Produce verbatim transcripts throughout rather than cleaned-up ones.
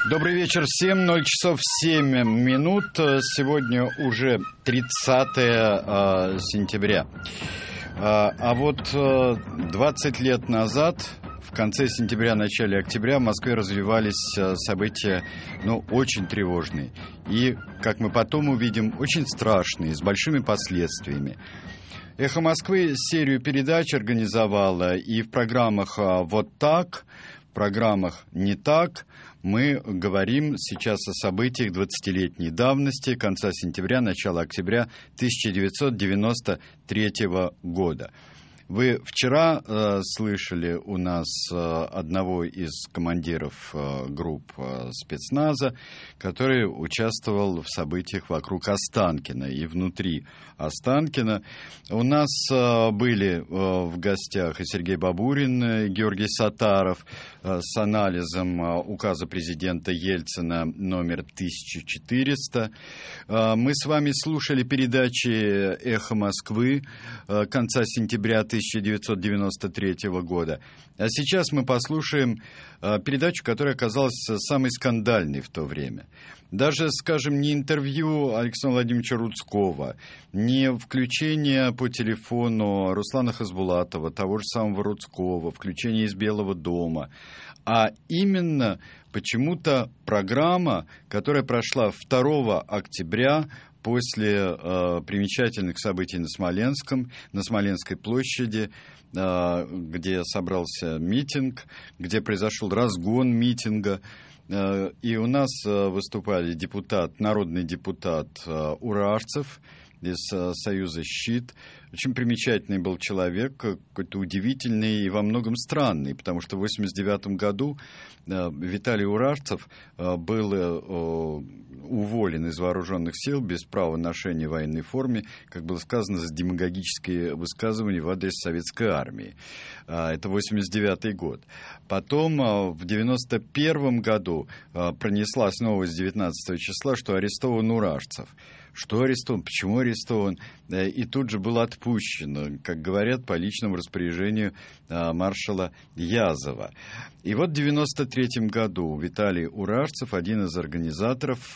Добрый вечер всем. ноль часов семь минут. Сегодня уже тридцатое сентября. А вот двадцать лет назад, в конце сентября, начале октября, в Москве развивались события, ну, очень тревожные. И, как мы потом увидим, очень страшные, с большими последствиями. «Эхо Москвы» серию передач организовала, и в программах «Вот так», в программах «Не так» мы говорим сейчас о событиях двадцатилетней давности, конца сентября, начала октября тысяча девятьсот девяносто третьего года. Вы вчера э, слышали у нас э, одного из командиров э, групп э, спецназа, который участвовал в событиях вокруг Останкина и внутри Останкина. У нас э, были э, в гостях и Сергей Бабурин, и Георгий Сатаров э, с анализом э, указа президента Ельцина номер тысяча четыреста. Э, мы с вами слушали передачи «Эхо Москвы» э, конца сентября тысяча девятьсот девяносто третьего года. А сейчас мы послушаем э, передачу, которая оказалась самой скандальной в то время. Даже, скажем, не интервью Александра Владимировича Рудского, не включение по телефону Руслана Хасбулатова, того же самого Рудского, включение из Белого дома, а именно почему-то программа, которая прошла второго октября, после э, примечательных событий на Смоленском, на Смоленской площади, э, где собрался митинг, где произошел разгон митинга. Э, и у нас э, выступали депутат, народный депутат э, Урарцев из э, Союза «Щит». Очень примечательный был человек, какой-то удивительный и во многом странный, потому что в восемьдесят девятом году э, Виталий Урарцев э, был э, уволен из вооруженных сил без права ношения в военной форме, как было сказано, за демагогические высказывания в адрес советской армии. Э, это восемьдесят девятый год. Потом э, в девяносто первом году э, пронеслась новость девятнадцатого числа, что арестован Урарцев. Что арестован, почему арестован, и тут же был отпущен, как говорят, по личному распоряжению маршала Язова. И вот в девяносто третьем году Виталий Урарцев, один из организаторов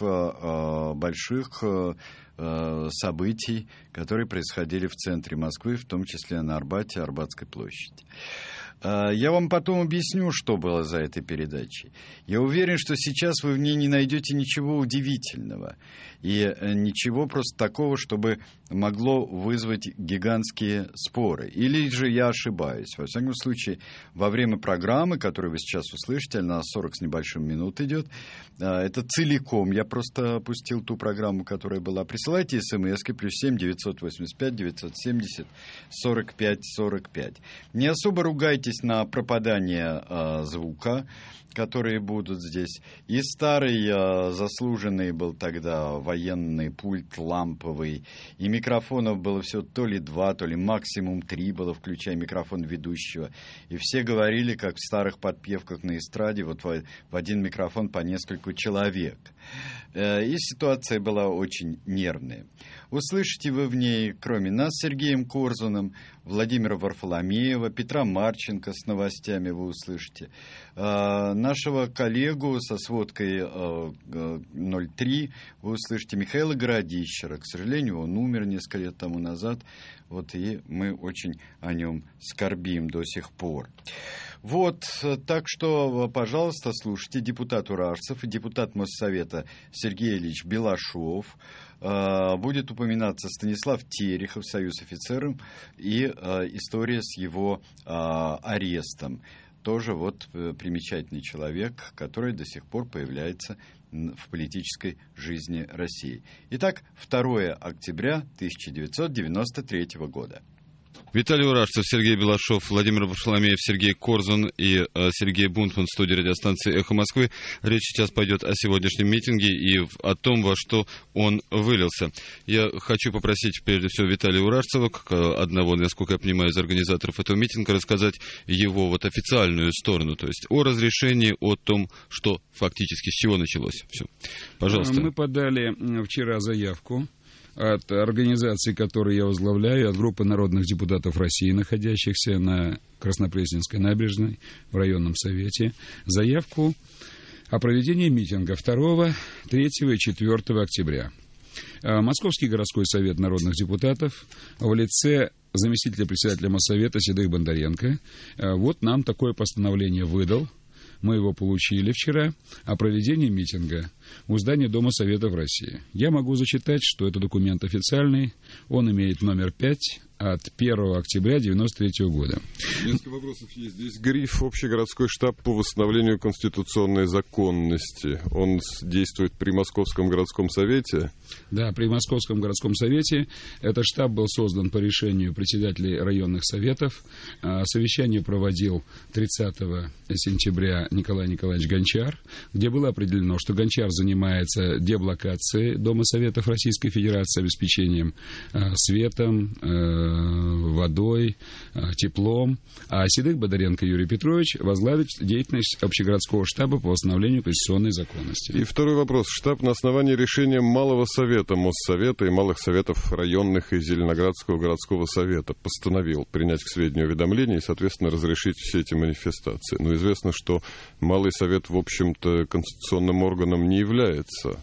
больших событий, которые происходили в центре Москвы, в том числе на Арбате, Арбатской площади. Я вам потом объясню, что было за этой передачей. Я уверен, что сейчас вы в ней не найдете ничего удивительного и ничего просто такого, чтобы могло вызвать гигантские споры. Или же я ошибаюсь. Во всяком случае, во время программы, которую вы сейчас услышите, она сорок с небольшим минут идет, это целиком. Я просто опустил ту программу, которая была. Присылайте смски плюс семь девятьсот восемьдесят пять девятьсот семьдесят сорок пять сорок пять. Не особо ругайтесь на пропадание э, звука, которые будут здесь. И старый э, заслуженный был тогда военный пульт ламповый, и микрофонов было все то ли два, то ли максимум три было, включая микрофон ведущего. И все говорили, как в старых подпевках на эстраде, вот в, в один микрофон по нескольку человек. Э, и ситуация была очень нервная. Услышите вы в ней, кроме нас с Сергеем Корзуном, Владимира Варфоломеева, Петра Марченко с новостями вы услышите, э, нашего коллегу со сводкой э, ноль три вы услышите Михаила Городищера. К сожалению, он умер несколько лет тому назад, вот, и мы очень о нем скорбим до сих пор. Вот, так что, пожалуйста, слушайте. Депутат Урарцев и депутат Моссовета Сергей Ильич Белашов. Будет упоминаться Станислав Терехов, Союз офицеров, и история с его арестом. Тоже вот примечательный человек, который до сих пор появляется в политической жизни России. Итак, второго октября тысяча девятьсот девяносто третьего года. Виталий Урарцев, Сергей Белашов, Владимир Варфоломеев, Сергей Корзун и э, Сергей Бунтман в студии радиостанции «Эхо Москвы». Речь сейчас пойдет о сегодняшнем митинге и о том, во что он вылился. Я хочу попросить, прежде всего, Виталия Урарцева, как одного, насколько я понимаю, из организаторов этого митинга, рассказать его вот официальную сторону, то есть о разрешении, о том, что фактически, с чего началось. Все. Пожалуйста. Мы подали вчера заявку от организации, которую я возглавляю, от группы народных депутатов России, находящихся на Краснопресненской набережной в районном совете, заявку о проведении митинга второго, третьего и четвёртого октября. Московский городской совет народных депутатов в лице заместителя председателя Моссовета Седых Бондаренко вот нам такое постановление выдал. Мы его получили вчера о проведении митинга у здания Дома Советов России. Я могу зачитать, что это документ официальный. Он имеет номер пять от первого октября девяносто третьего года. Несколько вопросов есть. Здесь гриф «Общегородской штаб по восстановлению конституционной законности». Он действует при Московском городском совете? Да, при Московском городском совете. Этот штаб был создан по решению председателей районных советов. Совещание проводил тридцатого сентября Николай Николаевич Гончар, где было определено, что Гончар занимается деблокацией Дома Советов Российской Федерации, обеспечением светом, водой, теплом, а Седых Бондаренко Юрий Петрович возглавит деятельность общегородского штаба по восстановлению конституционной законности. И второй вопрос. Штаб на основании решения Малого Совета Моссовета и Малых Советов районных и Зеленоградского городского совета постановил принять к сведению уведомления и, соответственно, разрешить все эти манифестации. Но известно, что Малый Совет, в общем-то, конституционным органом не является.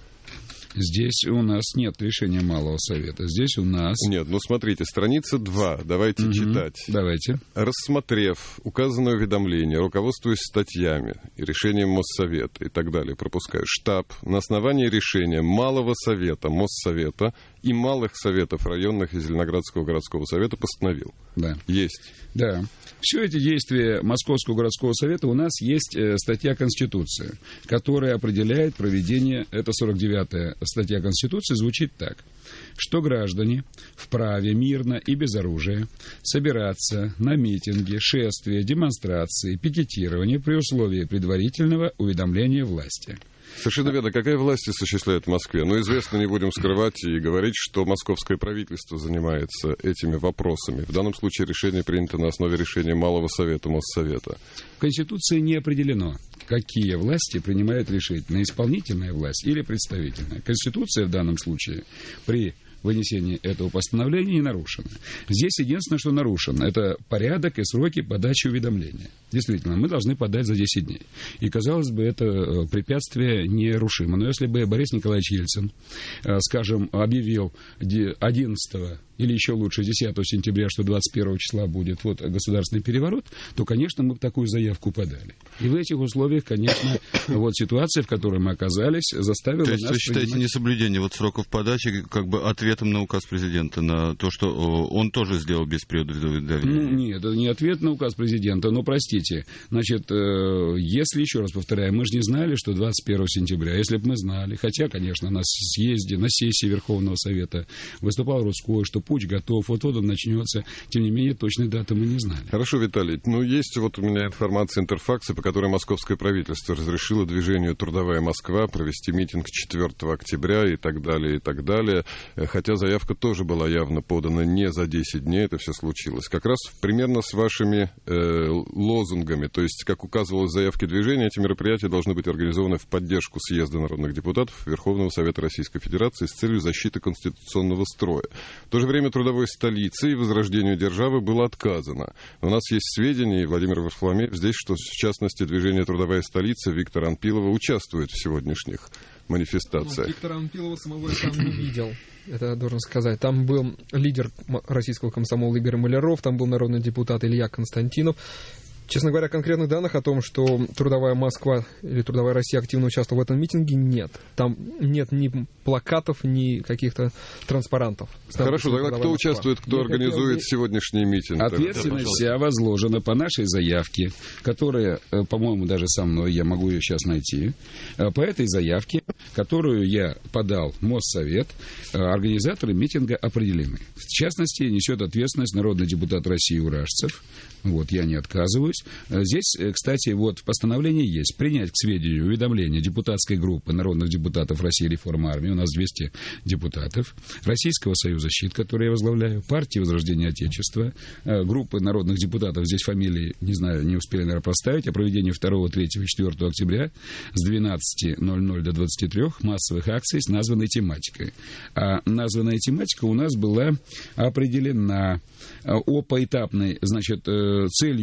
Здесь у нас нет решения Малого Совета. Здесь у нас... Нет, ну смотрите, страница два. Давайте угу, читать. Давайте. Рассмотрев указанное уведомление, руководствуясь статьями и решением Моссовета и так далее, пропускаю, штаб на основании решения Малого Совета Моссовета и Малых Советов районных и Зеленоградского городского совета постановил. Да. Есть. Да. Все эти действия Московского городского совета у нас есть э, статья Конституции, которая определяет проведение, это сорок девятая статья Конституции, звучит так, что граждане вправе мирно и без оружия собираться на митинги, шествия, демонстрации, пикетирования при условии предварительного уведомления власти. Совершенно верно. Какая власть осуществляет в Москве? Ну, известно, не будем скрывать и говорить, что московское правительство занимается этими вопросами. В данном случае решение принято на основе решения Малого Совета Моссовета. В Конституции не определено, какие власти принимают решение, исполнительная власть или представительная. Конституция в данном случае при вынесении этого постановления не нарушено. Здесь единственное, что нарушено, это порядок и сроки подачи уведомления. Действительно, мы должны подать за десять дней. И, казалось бы, это препятствие нерушимо. Но если бы Борис Николаевич Ельцин, скажем, объявил одиннадцатого или еще лучше десятого сентября, что двадцать первого числа будет вот государственный переворот, то, конечно, мы бы такую заявку подали. И в этих условиях, конечно, вот ситуация, в которой мы оказались, заставила нас... То есть вы считаете принимать... несоблюдение вот сроков подачи как бы ответом на указ президента, на то, что он тоже сделал без предуведомления? Ну, нет, это не ответ на указ президента, но, простите, значит, если, еще раз повторяю, мы же не знали, что двадцать первого сентября, если бы мы знали, хотя, конечно, на съезде, на сессии Верховного Совета выступал Русской, что путь готов, вот-вот он начнется. Тем не менее, точной даты мы не знали. Хорошо, Виталий. Ну, есть вот у меня информация Интерфакса, по которой московское правительство разрешило движению «Трудовая Москва» провести митинг четвёртого октября и так далее, и так далее. Хотя заявка тоже была явно подана не за десять дней, это все случилось. Как раз примерно с вашими э, лозунгами. То есть, как указывалось в заявке движения, эти мероприятия должны быть организованы в поддержку съезда народных депутатов Верховного Совета Российской Федерации с целью защиты конституционного строя. В то же время трудовой столице и возрождению державы было отказано. У нас есть сведения, и Владимир Варфоломеев здесь, что, в частности, движение «Трудовая столица» Виктора Анпилова участвует в сегодняшних манифестациях. Ну, Виктора Анпилова самого я там не видел. Это я должен сказать. Там был лидер российского комсомола Игорь Маляров, там был народный депутат Илья Константинов. Честно говоря, конкретных данных о том, что Трудовая Москва или Трудовая Россия активно участвовала в этом митинге, нет. Там нет ни плакатов, ни каких-то транспарантов. Хорошо, тогда кто Москва. участвует, кто Я организует хотел... сегодняшний митинг? Ответственность вся возложена по нашей заявке, которая, по-моему, даже со мной, я могу ее сейчас найти, по этой заявке, которую я подал в Моссовет, организаторы митинга определены. В частности, несет ответственность народный депутат России Уражцев. Вот, я не отказываюсь. Здесь, кстати, вот в постановлении есть принять к сведению уведомление депутатской группы народных депутатов России Реформа Армии, у нас двести депутатов, Российского союза «Щит», который я возглавляю, партии Возрождения Отечества, группы народных депутатов, здесь фамилии, не знаю, не успели, наверное, проставить, о проведении второго, третьего и четвёртого октября с двенадцати ноль-ноль до двадцати трёх массовых акций с названной тематикой. А названная тематика у нас была определена о поэтапной, значит, целью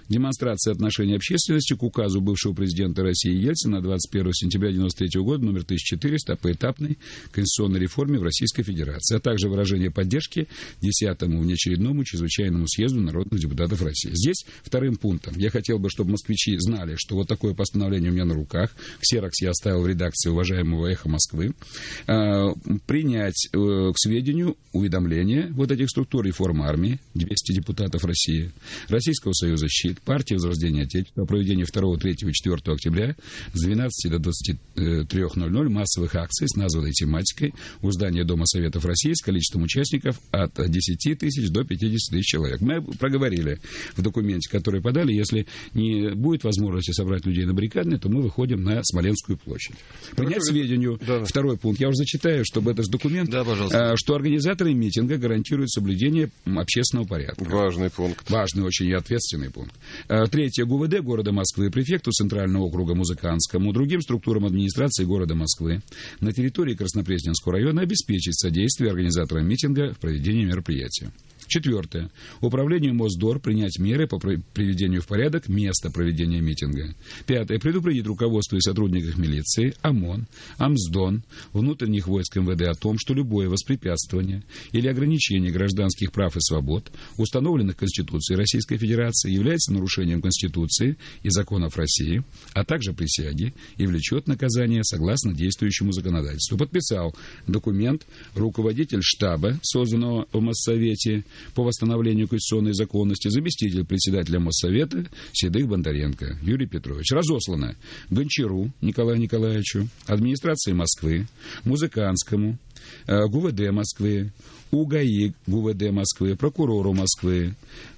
демонстрация отношения общественности к указу бывшего президента России Ельцина двадцать первого сентября девяносто третьего года номер тысяча четыреста о поэтапной конституционной реформе в Российской Федерации, а также выражение поддержки десятому внеочередному чрезвычайному съезду народных депутатов России. Здесь вторым пунктом я хотел бы, чтобы москвичи знали, что вот такое постановление у меня на руках. Ксерокс я оставил в редакции уважаемого «Эхо Москвы». Э, принять э, к сведению уведомление вот этих структур: реформы армии, двести депутатов России, Российского союза «Щит», партии Возрождения Отечества о проведении второго, третьего и четвёртого октября с двенадцати до двадцати трёх ноль-ноль массовых акций с названной тематикой у здания Дома Советов России с количеством участников от десяти тысяч до пятидесяти тысяч человек. Мы проговорили в документе, который подали, если не будет возможности собрать людей на баррикадной, то мы выходим на Смоленскую площадь. Принять к сведению, да. Второй пункт, я уже зачитаю, чтобы это же документ, да, что организаторы митинга гарантируют соблюдение общественного порядка. Важный пункт. Важный очень и ответственный пункт. Третье. ГУВД города Москвы, префекту Центрального округа Музыканскому, другим структурам администрации города Москвы на территории Краснопресненского района обеспечить содействие организаторам митинга в проведении мероприятия. Четвертое. Управлению Мосдор принять меры по приведению в порядок места проведения митинга. Пятое. Предупредить руководство и сотрудников милиции, ОМОН, Амсдон, внутренних войск МВД о том, что любое воспрепятствование или ограничение гражданских прав и свобод, установленных Конституцией Российской Федерации, является нарушением Конституции и законов России, а также присяги и влечет наказание согласно действующему законодательству. Подписал документ руководитель штаба, созданного в Моссовете по восстановлению конституционной законности, заместитель председателя Моссовета Седых Бондаренко Юрий Петрович. Разослано Гончару Николаю Николаевичу, администрации Москвы, Музыканскому, ГУВД Москвы, УГАИ ГУВД Москвы, прокурору Москвы,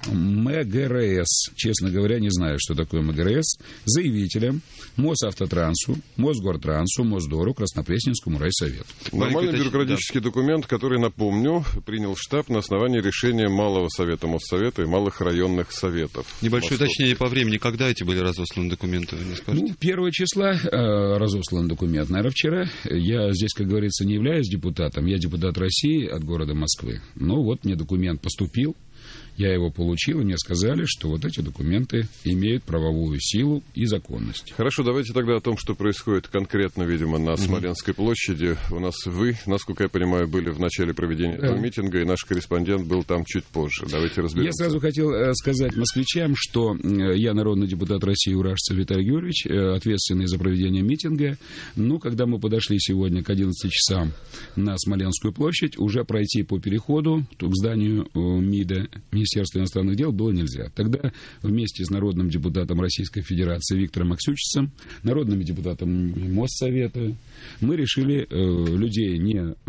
МГРС, честно говоря, не знаю, что такое МГРС, заявителям, Мосавтотрансу, Мосгортрансу, Мосдору, Краснопресненскому райсовету. Нормальный бюрократический да. документ, который, напомню, принял штаб на основании решения Малого Совета Моссовета и малых районных советов. Небольшое уточнение по времени. Когда эти были разосланы документы, вы не скажете? Ну, первого числа э, разослан документ. Наверное, вчера. Я здесь, как говорится, не являюсь депутатом. Я депутат России от города Москвы. Ну, вот мне документ поступил. Я его получил, и мне сказали, что вот эти документы имеют правовую силу и законность. Хорошо, давайте тогда о том, что происходит конкретно, видимо, на Смоленской площади. У нас вы, насколько я понимаю, были в начале проведения этого да. митинга, и наш корреспондент был там чуть позже. Давайте разберемся. Я сразу хотел сказать москвичам, что я народный депутат России Урашцев Виталий Георгиевич, ответственный за проведение митинга. Ну, когда мы подошли сегодня к одиннадцати часам на Смоленскую площадь, уже пройти по переходу к зданию МИДа, Министерства иностранных дел, было нельзя. Тогда вместе с народным депутатом Российской Федерации Виктором Аксючицем, народными депутатами Моссовета, мы решили э, людей не э,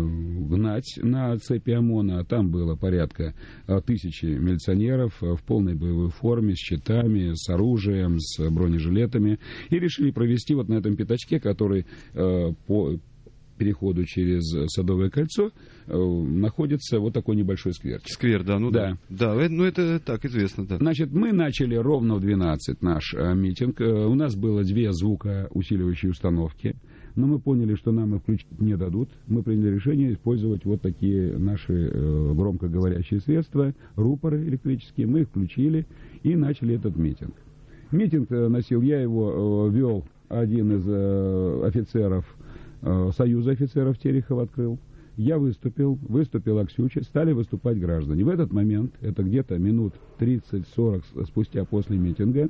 гнать на цепи ОМОНа, а там было порядка э, тысячи милиционеров э, в полной боевой форме, с щитами, с оружием, с бронежилетами, и решили провести вот на этом пятачке, который э, по переходу через Садовое кольцо э, находится вот такой небольшой сквер. Сквер, да, ну да. Да, да ну это так известно, да. Значит, мы начали ровно в двенадцать наш э, митинг. Э, у нас было две звукоусиливающие установки, но мы поняли, что нам их включить не дадут. Мы приняли решение использовать вот такие наши э, громкоговорящие средства, рупоры электрические. Мы их включили и начали этот митинг. Митинг э, носил, я его э, вел, один из э, офицеров Союза офицеров Терехов открыл. Я выступил, выступил Аксючич, стали выступать граждане. В этот момент, это где-то минут тридцать-сорок спустя после митинга,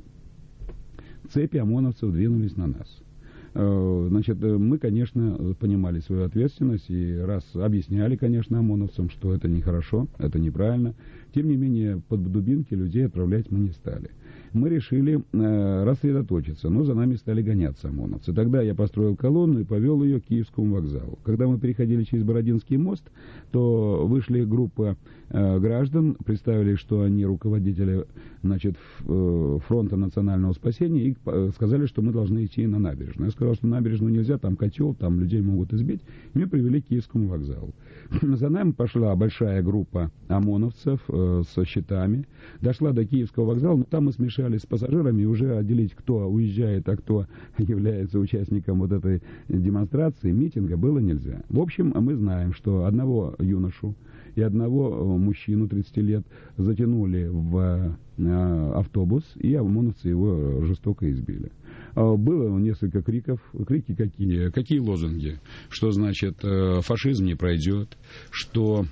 цепи ОМОНовцев двинулись на нас. Значит, мы, конечно, понимали свою ответственность и раз объясняли, конечно, ОМОНовцам, что это нехорошо, это неправильно. Тем не менее, под дубинки людей отправлять мы не стали. Мы решили э, рассредоточиться, но за нами стали гоняться ОМОНовцы. Тогда я построил колонну и повел ее к Киевскому вокзалу. Когда мы переходили через Бородинский мост, то вышли группа э, граждан, представили, что они руководители, значит, э, фронта национального спасения, и э, сказали, что мы должны идти на набережную. Я сказал, что на набережную нельзя, там котел, там людей могут избить. И меня привели к Киевскому вокзалу. За нами пошла большая группа ОМОНовцев э, со щитами, дошла до Киевского вокзала, но там мы смешали общались с пассажирами, уже отделить, кто уезжает, а кто является участником вот этой демонстрации, митинга, было нельзя. В общем, мы знаем, что одного юношу и одного мужчину тридцати лет затянули в автобус, и ОМОНовцы его жестоко избили. Было несколько криков. Крики какие? Какие лозунги? Что значит фашизм не пройдет, что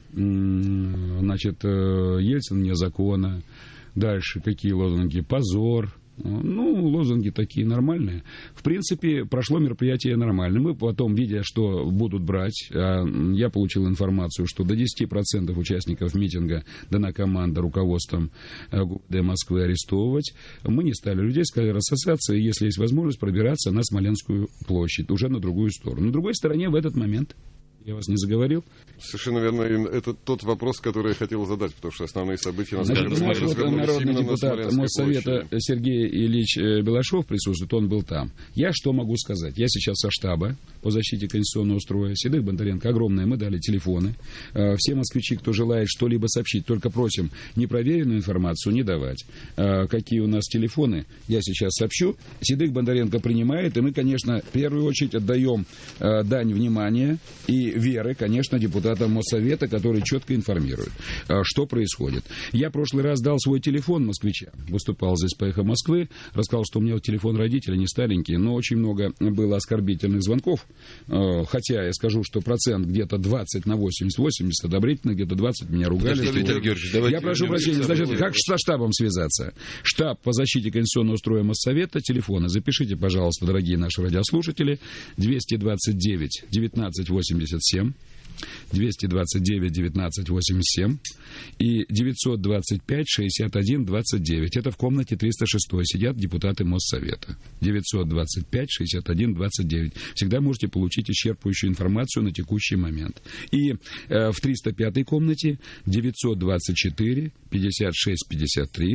значит Ельцин вне закона. Дальше какие лозунги? Позор. Ну, лозунги такие нормальные. В принципе, прошло мероприятие нормально. Мы потом, видя, что будут брать, я получил информацию, что до десяти процентов участников митинга дана команда руководством ГУВД Москвы арестовывать. Мы не стали людей, сказали рассосаться, и если есть возможность, пробираться на Смоленскую площадь, уже на другую сторону. На другой стороне в этот момент... Я вас не заговорил? Совершенно верно. Это тот вопрос, который я хотел задать, потому что основные события на Значит, наш вот народный депутат Моссовета Сергей Ильич Белашов присутствует, он был там. Я что могу сказать? Я сейчас со штаба по защите конституционного строя. Седых Бондаренко, огромные, мы дали телефоны. Все москвичи, кто желает что-либо сообщить, только просим непроверенную информацию не давать. Какие у нас телефоны, я сейчас сообщу. Седых Бондаренко принимает, и мы, конечно, в первую очередь отдаем дань внимания и веры, конечно, депутатам Моссовета, которые четко информируют, что происходит. Я в прошлый раз дал свой телефон москвичам, выступал здесь по «Эхо Москвы», рассказал, что у меня вот телефон родителей не старенький, но очень много было оскорбительных звонков, хотя я скажу, что процент где-то двадцать на восемьдесят-восемьдесят одобрительных, где-то двадцать меня ругали. Я прошу прощения, значит, как со штабом связаться? Штаб по защите конституционного строя Моссовета, телефоны запишите, пожалуйста, дорогие наши радиослушатели, двести двадцать девять девятнадцать восемьдесят семь, двести двадцать девять девятнадцать восемьдесят семь и девятьсот двадцать пять шестьдесят один двадцать девять. Это в комнате триста шесть сидят депутаты Моссовета. девятьсот двадцать пять шестьдесят один двадцать девять. Всегда можете получить исчерпывающую информацию на текущий момент. И э, в триста пятой комнате девятьсот двадцать четыре пятьдесят шесть пятьдесят три.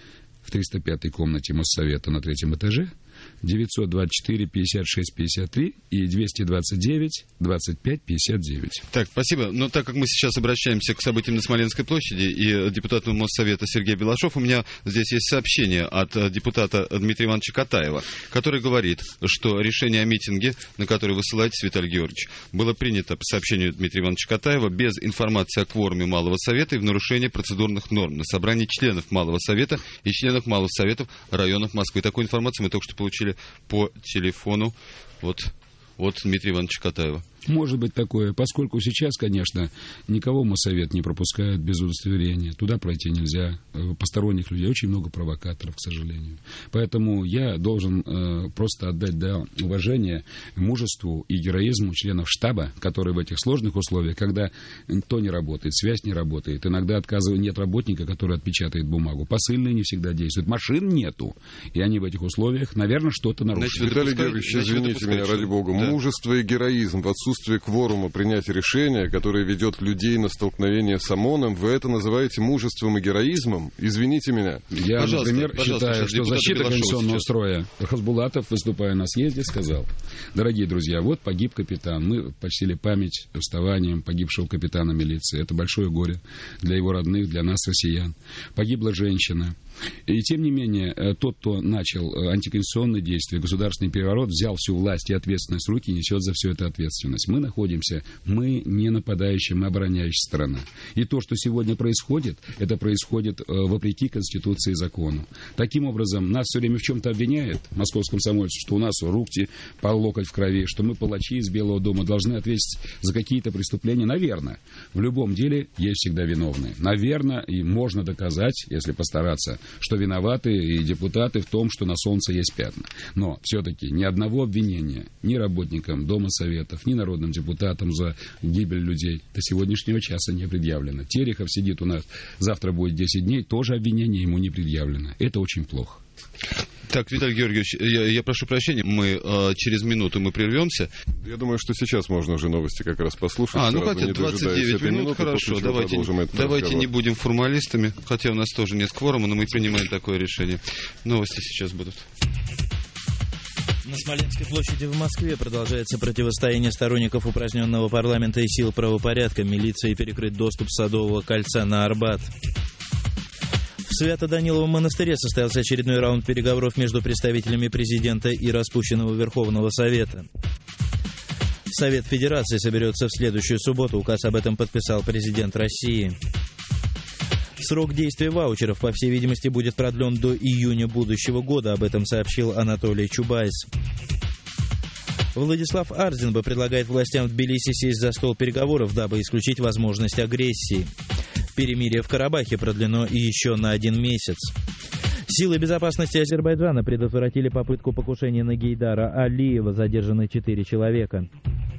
В триста пятой комнате Моссовета на третьем этаже девятьсот двадцать четыре пятьдесят шесть пятьдесят три и двести двадцать девять двадцать пять пятьдесят девять. Так, спасибо. Но так как мы сейчас обращаемся к событиям на Смоленской площади и депутату Моссовета Сергея Белашов, у меня здесь есть сообщение от депутата Дмитрия Ивановича Катаева, который говорит, что решение о митинге, на который вы ссылаетесь, Виталий Георгиевич, было принято по сообщению Дмитрия Ивановича Катаева без информации о кворуме Малого Совета и в нарушении процедурных норм на собрании членов Малого Совета и членов Малых Советов районов Москвы. Такую информацию мы только что получили получили по телефону вот от Дмитрия Ивановича Катаева. Может быть такое, поскольку сейчас, конечно, никого Моссовет не пропускает без удостоверения. Туда пройти нельзя. Посторонних людей очень много провокаторов, к сожалению. Поэтому я должен э, просто отдать да, уважение мужеству и героизму членов штаба, которые в этих сложных условиях, когда то не работает, связь не работает, иногда отказывает, нет работника, который отпечатает бумагу. Посыльные не всегда действуют, машин нету. И они в этих условиях, наверное, что-то нарушили. Виталий Георгиевич, извините меня, ради бога, да. Мужество и героизм в отсутствии кворума принятия решения, которое ведет людей на столкновение с ОМОНом, вы это называете мужеством и героизмом? Извините меня. Я, пожалуйста, например, пожалуйста, считаю, что защита конституционного строя, Хасбулатов, выступая на съезде, сказал: дорогие друзья, вот погиб капитан. Мы почтили память вставанием погибшего капитана милиции. Это большое горе для его родных, для нас, россиян. Погибла женщина. И тем не менее, тот, кто начал антиконституционные действия, государственный переворот, взял всю власть и ответственность в руки, несет за все это ответственность. Мы находимся, мы не нападающая, мы обороняющая сторона. И то, что сегодня происходит, это происходит вопреки Конституции и закону. Таким образом, нас все время в чем-то обвиняют, московском комсомольце, что у нас руки по локоть в крови, что мы палачи из Белого дома должны ответить за какие-то преступления. Наверное, в любом деле есть всегда виновные. Наверное, и можно доказать, если постараться, что виноваты и депутаты в том, что на солнце есть пятна. Но все-таки ни одного обвинения ни работникам Дома Советов, ни народным депутатам за гибель людей до сегодняшнего часа не предъявлено. Терехов сидит у нас, завтра будет десять дней, тоже обвинение ему не предъявлено. Это очень плохо. Так, Виталий Георгиевич, я, я прошу прощения, мы э, через минуту мы прервемся. Я думаю, что сейчас можно уже новости как раз послушать. А, ну хотя двадцать девять минут, минуты, хорошо, давайте, давайте не будем формалистами, хотя у нас тоже нет кворума, но мы принимаем такое решение. Новости сейчас будут. На Смоленской площади в Москве продолжается противостояние сторонников упраздненного парламента и сил правопорядка. Милиции перекрыть доступ Садового кольца на Арбат. В В Свято-Даниловом монастыре состоялся очередной раунд переговоров между представителями президента и распущенного Верховного Совета. Совет Федерации соберется в следующую субботу. Указ об этом подписал президент России. Срок действия ваучеров, по всей видимости, будет продлен до июня будущего года. Об этом сообщил Анатолий Чубайс. Владислав Арзинба предлагает властям в Тбилиси сесть за стол переговоров, дабы исключить возможность агрессии. Перемирие в Карабахе продлено еще на один месяц. Силы безопасности Азербайджана предотвратили попытку покушения на Гейдара Алиева. Задержаны четыре человека.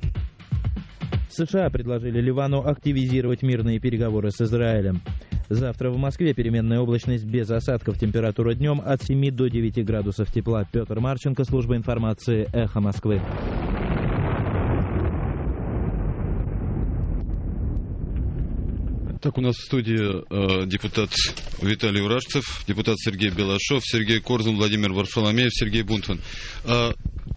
США предложили Ливану активизировать мирные переговоры с Израилем. Завтра в Москве переменная облачность без осадков. Температура днем от семи до девяти градусов тепла. Петр Марченко, служба информации «Эхо Москвы». Так, у нас в студии э, депутат Виталий Уражцев, депутат Сергей Белашов, Сергей Корзун, Владимир Варфоломеев, Сергей Бунтман. Э,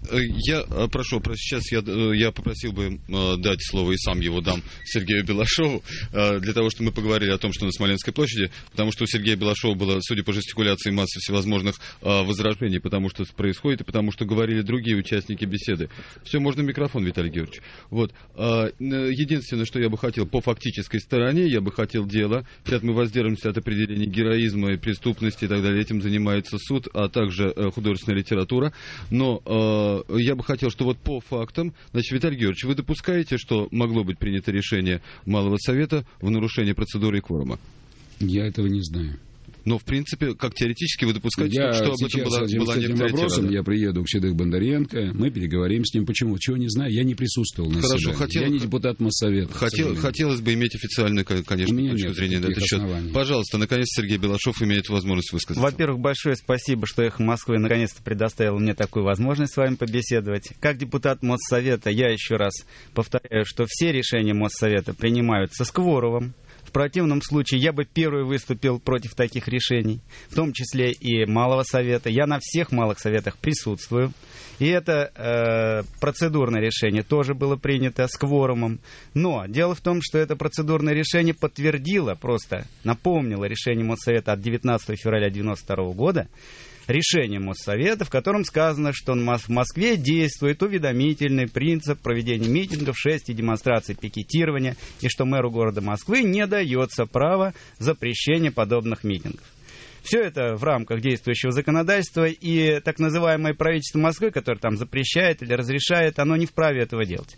Я прошу, сейчас я, я попросил бы э, дать слово, и сам его дам Сергею Белашову, э, для того, чтобы мы поговорили о том, что на Смоленской площади, потому что у Сергея Белашова было, судя по жестикуляции, масса всевозможных э, возражений, потому что происходит, и потому что говорили другие участники беседы. Все, можно микрофон, Виталий Георгиевич. Вот. Э, единственное, что я бы хотел по фактической стороне, я бы хотел дело, сейчас мы воздержимся от определения героизма и преступности и так далее, этим занимается суд, а также э, художественная литература, но э, я бы хотел, что вот по фактам, значит, Виталий Георгиевич, вы допускаете, что могло быть принято решение Малого Совета в нарушении процедуры и кворума? Я этого не знаю. Но, в принципе, как теоретически вы допускаете, я что об этом была, была некоторая тирада? Вопросом, я приеду к Седых Бондаренко, мы переговорим с ним. Почему? Чего не знаю, я не присутствовал на Хорошо, хотел, я не депутат Моссовета. Хотел, хотелось бы иметь официальную, конечно, точку зрения на этот счет. Пожалуйста, наконец Сергей Белашов имеет возможность высказаться. Во-первых, большое спасибо, что «Эхо Москвы» наконец-то предоставило мне такую возможность с вами побеседовать. Как депутат Моссовета, я еще раз повторяю, что все решения Моссовета принимаются с кворумом. В противном случае я бы первый выступил против таких решений, в том числе и Малого Совета. Я на всех Малых Советах присутствую. И это э, процедурное решение тоже было принято с кворумом. Но дело в том, что это процедурное решение подтвердило, просто напомнило решение Моссовета от девятнадцатого февраля тысяча девятьсот девяносто второго года, решение Моссовета, в котором сказано, что в Москве действует уведомительный принцип проведения митингов, шествий, демонстраций, пикетирования, и что мэру города Москвы не дается право запрещения подобных митингов. Все это в рамках действующего законодательства, и так называемое правительство Москвы, которое там запрещает или разрешает, оно не вправе этого делать.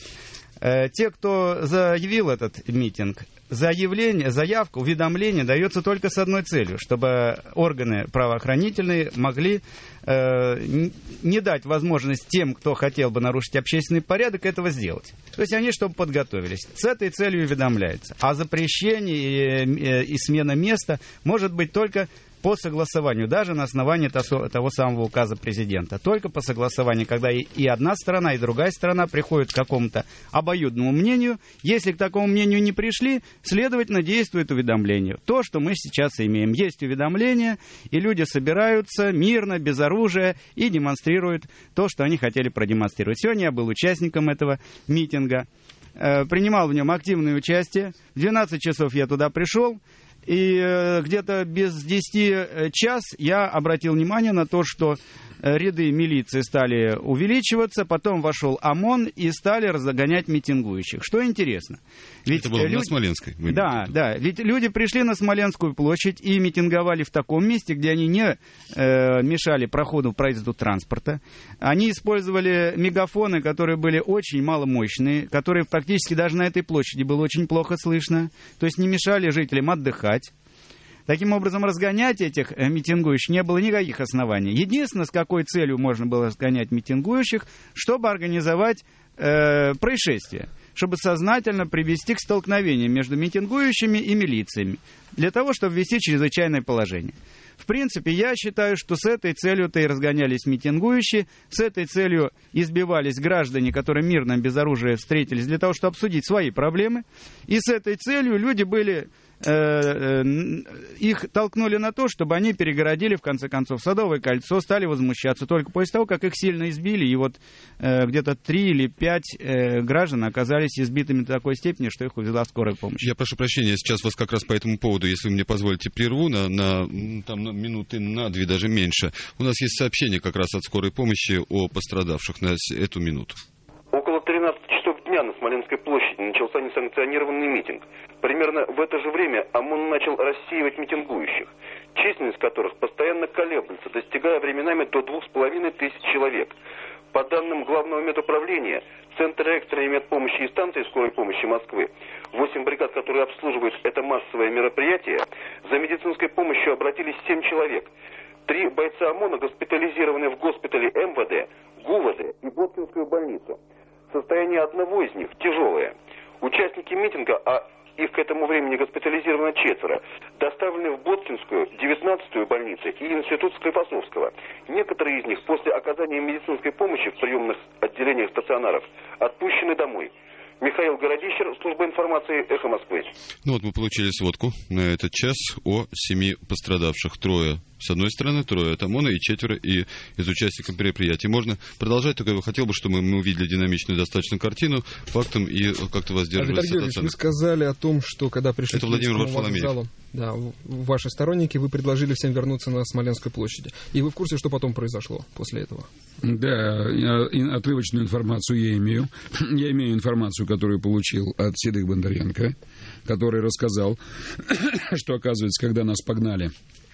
Те, кто заявил этот митинг, заявление, заявка, уведомление дается только с одной целью, чтобы органы правоохранительные могли э, не дать возможность тем, кто хотел бы нарушить общественный порядок, этого сделать. То есть они, чтобы подготовились. С этой целью уведомляется. А запрещение и, и, и смена места может быть только по согласованию, даже на основании того, того самого указа президента. Только по согласованию, когда и, и одна сторона, и другая сторона приходят к какому-то обоюдному мнению. Если к такому мнению не пришли, следовательно, действует уведомление. То, что мы сейчас имеем. Есть уведомление, и люди собираются мирно, без оружия, и демонстрируют то, что они хотели продемонстрировать. Сегодня я был участником этого митинга, э, принимал в нем активное участие. В двенадцать часов я туда пришел. И э, где-то без десяти час я обратил внимание на то, что ряды милиции стали увеличиваться, потом вошел ОМОН и стали разгонять митингующих. Что интересно. Ведь это было люди... на Смоленской. Да, да. Ведь люди пришли на Смоленскую площадь и митинговали в таком месте, где они не э, мешали проходу проезду транспорта. Они использовали мегафоны, которые были очень маломощные, которые практически даже на этой площади было очень плохо слышно. То есть не мешали жителям отдыхать. Таким образом, разгонять этих э, митингующих не было никаких оснований. Единственное, с какой целью можно было разгонять митингующих, чтобы организовать э, происшествие, чтобы сознательно привести к столкновению между митингующими и милициями, для того, чтобы ввести чрезвычайное положение. В принципе, я считаю, что с этой целью-то и разгонялись митингующие, с этой целью избивались граждане, которые мирно, без оружия встретились для того, чтобы обсудить свои проблемы, и с этой целью люди были их толкнули на то, чтобы они перегородили, в конце концов, Садовое кольцо, стали возмущаться только после того, как их сильно избили, и вот где-то три или пять граждан оказались избитыми до такой степени, что их увезла скорая помощь. Я прошу прощения, я сейчас вас как раз по этому поводу, если вы мне позволите, прерву на, на, там, на минуты на две, даже меньше. У нас есть сообщение как раз от скорой помощи о пострадавших на эту минуту. Около тринадцати часов дня на Смоленской площади начался несанкционированный митинг. Примерно в это же время ОМОН начал рассеивать митингующих, численность которых постоянно колеблется, достигая временами до двух с половиной тысяч человек. По данным Главного медуправления, Центра экстренной медпомощи и станции скорой помощи Москвы, восемь бригад, которые обслуживают это массовое мероприятие, за медицинской помощью обратились семь человек. Три бойца ОМОНа госпитализированы в госпитале МВД, ГУВД и Боткинскую больницу. Состояние одного из них тяжелое. Участники митинга, а их к этому времени госпитализировано четверо, доставлены в Боткинскую, девятнадцатую больницу и институт Склифосовского. Некоторые из них после оказания медицинской помощи в приемных отделениях стационаров отпущены домой. Михаил Городищер, служба информации «Эхо Москвы». Ну вот мы получили сводку на этот час о семи пострадавших. Трое с одной стороны, трое от ОМОНа и четверо и из участников мероприятия. Можно продолжать, только я хотел бы, чтобы мы увидели динамичную достаточно картину фактом и как-то воздерживались. А, Виталий Георгиевич, вы сказали о том, что когда пришли Это к Владимир Варфоломеев. вокзалу, да, ваши сторонники, вы предложили всем вернуться на Смоленскую площадь. И вы в курсе, что потом произошло после этого? Да, отрывочную информацию я имею. Я имею информацию, которую получил от Седых Бондаренко, который рассказал, что, оказывается, когда нас погнали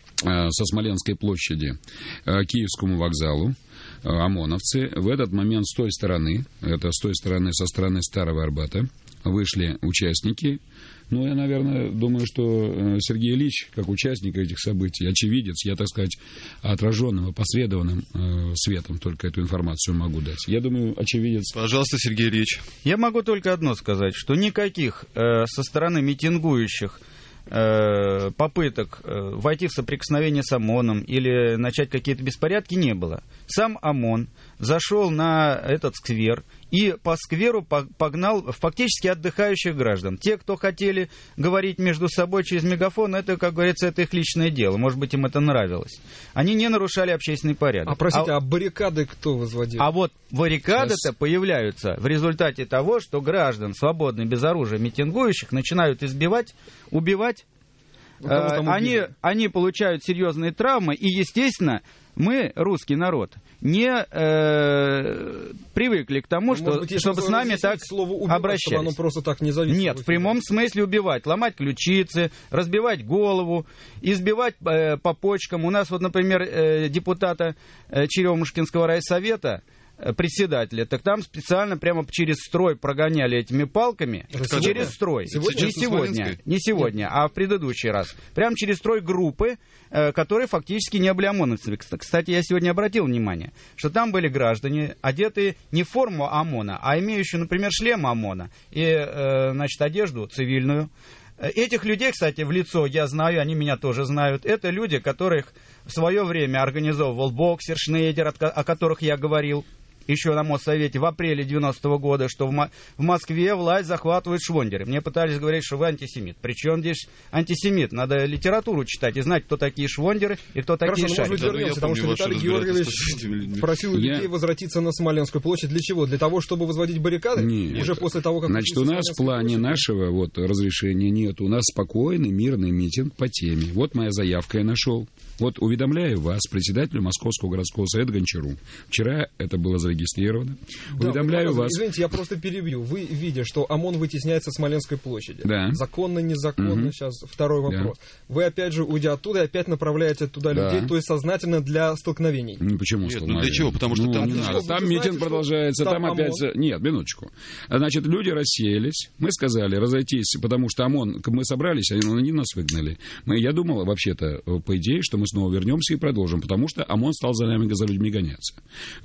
со Смоленской площади к Киевскому вокзалу, ОМОНовцы, в этот момент с той стороны, это с той стороны, со стороны Старого Арбата, вышли участники. Ну, я, наверное, думаю, что Сергей Ильич, как участник этих событий, очевидец, я, так сказать, отраженным, опосредованным э, светом только эту информацию могу дать. Я думаю, очевидец... Пожалуйста, Сергей Ильич. Я могу только одно сказать, что никаких э, со стороны митингующих э, попыток э, войти в соприкосновение с ОМОНом или начать какие-то беспорядки не было. Сам ОМОН зашел на этот сквер и по скверу погнал фактически отдыхающих граждан. Те, кто хотели говорить между собой через мегафон, это, как говорится, это их личное дело. Может быть, им это нравилось. Они не нарушали общественный порядок. А, простите, а, а баррикады кто возводил? А вот баррикады-то появляются в результате того, что граждан, свободно, без оружия, митингующих, начинают избивать, убивать. Они, они получают серьезные травмы, и, естественно, мы, русский народ, не э, привыкли к тому, что, быть, чтобы с нами так убивать, обращались. Оно просто так не зависит. Нет, в прямом смысле убивать, ломать ключицы, разбивать голову, избивать э, по почкам. У нас вот, например, э, депутата э, Черемушкинского райсовета, председателя, так там специально прямо через строй прогоняли этими палками. Это через сегодня? Строй. Сегодня? Не сегодня, не сегодня, а в предыдущий раз. Прямо через строй группы, которые фактически не были ОМОНовцами. Кстати, я сегодня обратил внимание, что там были граждане, одетые не в форму ОМОНа, а имеющие, например, шлем ОМОНа и, значит, одежду цивильную. Этих людей, кстати, в лицо я знаю, они меня тоже знают. Это люди, которых в свое время организовывал боксер Шнейдер, о которых я говорил еще на Моссовете в апреле девяностого года, что в, Мо- в Москве власть захватывает швондеры. Мне пытались говорить, что вы антисемит. Причем здесь антисемит? Надо литературу читать и знать, кто такие швондеры и кто такие шарики. Хорошо, ну, может быть, вернемся, потому что Виталий Георгиевич просил я... людей возвратиться на Смоленскую площадь. Для чего? Для того, чтобы возводить баррикады? Нет. Уже после того, как... Значит, у нас в плане площадь? нашего вот, разрешения нет. У нас спокойный, мирный митинг по теме. Вот моя заявка, я нашел. Вот уведомляю вас, председателю Московского городского совета Гончару. Вчера это было зарегистрировано. Да, уведомляю вас... Извините, я просто перебью. Вы, видя, что ОМОН вытесняется с Смоленской площади. Да. Законно, незаконно, угу. Сейчас второй вопрос. Да. Вы опять же, уйдя оттуда, опять направляете туда да. людей, то есть сознательно для столкновений. Ну, почему Нет, столкновений? Ну, для чего? Потому что ну, там... Не надо. Там митинг знаете, продолжается, там, там опять... ОМОН. Нет, минуточку. Значит, люди рассеялись. Мы сказали разойтись, потому что ОМОН... Мы собрались, они нас выгнали. Мы, я думал, вообще-то, по идее, что мы снова вернемся и продолжим, потому что ОМОН стал за нами, за людьми гоняться.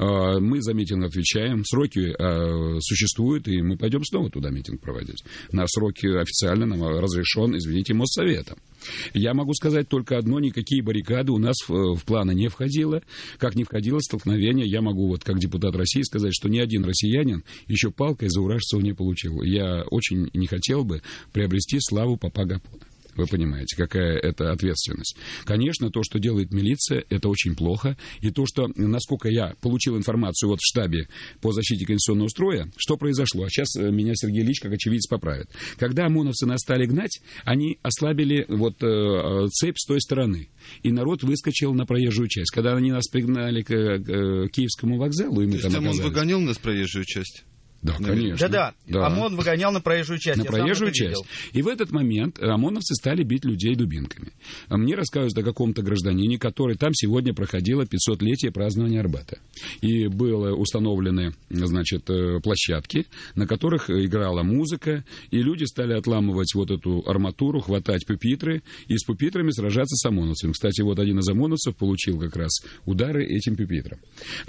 Мы за митинг отвечаем, сроки существуют, и мы пойдем снова туда митинг проводить. На сроки официально нам разрешен, извините, Моссоветом. Я могу сказать только одно, никакие баррикады у нас в, в планы не входило. Как не входило столкновение, я могу вот как депутат России сказать, что ни один россиянин еще палкой за Уражцева не получил. Я очень не хотел бы приобрести славу попа Гапона. Вы понимаете, какая это ответственность. Конечно, то, что делает милиция, это очень плохо. И то, что, насколько я получил информацию вот в штабе по защите конституционного строя, что произошло? А сейчас меня Сергей Ильич, как очевидец, поправит. Когда ОМОНовцы нас стали гнать, они ослабили вот э, цепь с той стороны. И народ выскочил на проезжую часть. Когда они нас пригнали к, к Киевскому вокзалу, и мы то там есть оказались... он выгонял нас в проезжую часть? Да, конечно. Да-да, да. ОМОН выгонял на проезжую часть. На я проезжую часть. Видел. И в этот момент ОМОНовцы стали бить людей дубинками. Мне рассказывают о каком-то гражданине, который там сегодня проходило пятисотлетие празднования Арбата. И были установлены, значит, площадки, на которых играла музыка, и люди стали отламывать вот эту арматуру, хватать пюпитры, и с пюпитрами сражаться с ОМОНовцами. Кстати, вот один из ОМОНовцев получил как раз удары этим пюпитром.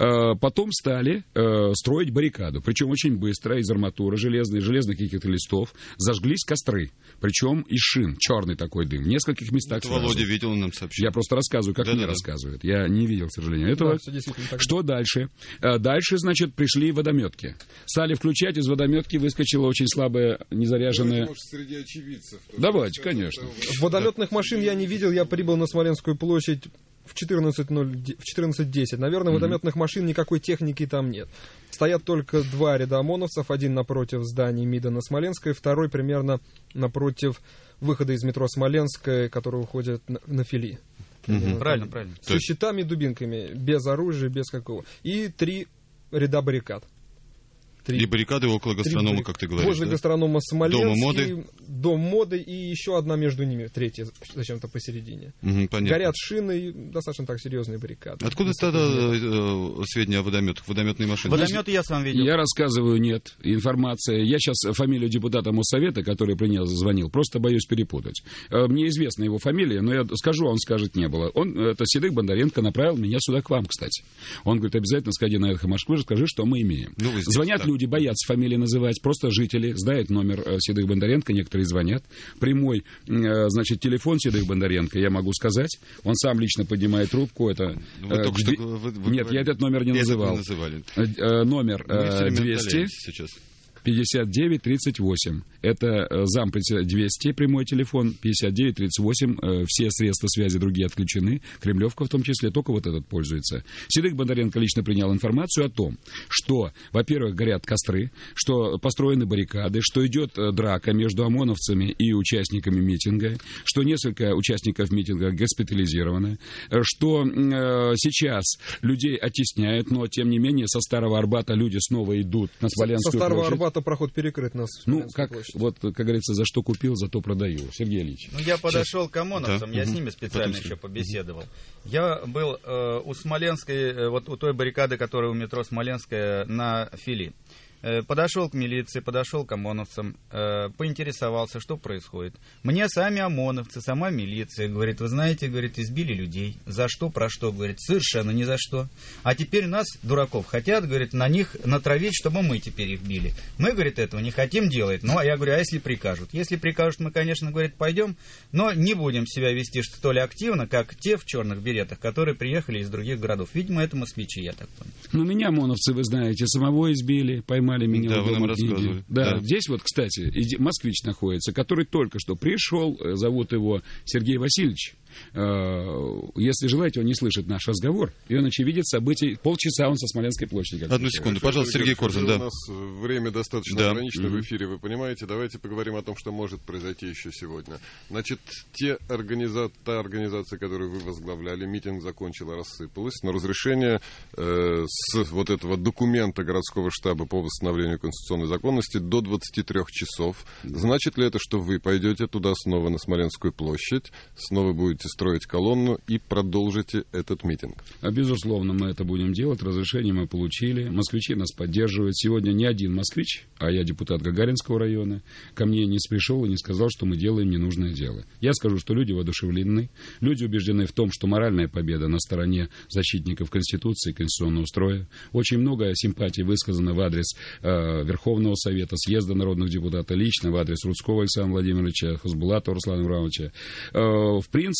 Потом стали строить баррикаду, причем очень быстро из арматуры железной, железных каких-то листов зажглись костры, причем из шин, черный такой дым, в нескольких местах. Это Володя видел, он нам сообщил. Я просто рассказываю, как да, мне да, рассказывают. Я не видел, к сожалению, этого. Да, что дальше? Дальше, значит, пришли водометки. Стали включать, из водометки выскочила очень слабая, незаряженная... Может, среди очевидцев. Давайте, конечно. Водометных машин я не видел, я прибыл на Смоленскую площадь в четырнадцать десять. Наверное, mm-hmm. водометных машин никакой техники там нет. Стоят только два ряда ОМОНовцев, один напротив здания МИДа на Смоленской, второй примерно напротив выхода из метро Смоленская, который уходит на, на Фили. Mm-hmm. Правильно, правильно. Со щитами, дубинками, без оружия, без какого. И три ряда баррикад. Три. И баррикады около гастронома, Три, как ты говоришь. Возле да? гастронома Смоленский, Дома моды. Дом моды и еще одна между ними, третья зачем-то посередине. Угу, горят шины и достаточно так серьезные баррикады. Откуда тогда э, сведения о водометах, водометные машины? Водометы я сам видел. Я рассказываю, нет, информация. Я сейчас фамилию депутата Моссовета, который принял, звонил, просто боюсь перепутать. Мне известна его фамилия, но я скажу, он скажет, не было. Он, это Седых Бондаренко, направил меня сюда к вам, кстати. Он говорит, обязательно сходи на Эхо Москвы, расскажи, что мы имеем. Ну, звонят так. Люди, боятся фамилии называть, просто жители, знают номер Седых Бондаренко, некоторые звонят. Прямой, значит, телефон Седых Бондаренко, я могу сказать. Он сам лично поднимает трубку. Это, вы э, только дв... что, вы, вы Нет, говорили. Я этот номер не называл. Называли. Э, номер э, двести пятьдесят девять тридцать восемь. Это зампредседателя двести, прямой телефон, пятьдесят девять тридцать восемь. Все средства связи другие отключены. Кремлевка в том числе, только вот этот пользуется. Седых Бондаренко лично принял информацию о том, что, во-первых, горят костры, что построены баррикады, что идет драка между ОМОНовцами и участниками митинга, что несколько участников митинга госпитализированы, что э, сейчас людей оттесняют, но, тем не менее, со Старого Арбата люди снова идут на Смоленскую площадь. Со Старого Арбата проход перекрыт нас. Ну, как, вот, как говорится, за что купил, за то продаю. Сергей Ильич. Ну, я подошел Сейчас. к ОМОНовцам, да. я угу. с ними специально Потом еще побеседовал. Я был э, у Смоленской, э, вот у той баррикады, которая у метро Смоленская на Фили. Подошел к милиции, подошел к ОМОНовцам, э, поинтересовался, что происходит. Мне сами ОМОНовцы, сама милиция, говорит, вы знаете, говорит, избили людей. За что, про что, говорит, совершенно ни за что. А теперь нас, дураков, хотят, говорит, на них натравить, чтобы мы теперь их били. Мы, говорит, этого не хотим делать. Ну, а я говорю, а если прикажут? Если прикажут, мы, конечно, говорит, пойдем, но не будем себя вести столь активно, как те в черных беретах, которые приехали из других городов. Видимо, это москвичи, я так понял. Ну, меня ОМОНовцы, вы знаете, самого избили, поймали. Меня да, вы нам рассказывали. Да, да, здесь вот, кстати, москвич находится, который только что пришел, зовут его Сергей Васильевич. Если желаете, он не слышит наш разговор, и он очевидит событий. Полчаса он со Смоленской площади. Одну секунду, пожалуйста, Сергей Корзун. Да. У нас время достаточно да. ограничено mm-hmm. в эфире, вы понимаете. Давайте поговорим о том, что может произойти еще сегодня. Значит, те организа... та организация, которую вы возглавляли, митинг закончила, рассыпалась, но разрешение э, с вот этого документа городского штаба по восстановлению конституционной законности до двадцати трёх часов. Значит ли это, что вы пойдете туда снова на Смоленскую площадь, снова будете строить колонну и продолжите этот митинг? Безусловно, мы это будем делать. Разрешение мы получили. Москвичи нас поддерживают. Сегодня не один москвич, а я депутат Гагаринского района, ко мне не пришел и не сказал, что мы делаем ненужное дело. Я скажу, что люди воодушевлены. Люди убеждены в том, что моральная победа на стороне защитников Конституции, конституционного строя. Очень много симпатий высказано в адрес э, Верховного Совета, съезда народных депутатов, лично в адрес Рудского Александра Владимировича, Хасбулатова Руслана Ивановича. Э, в принципе,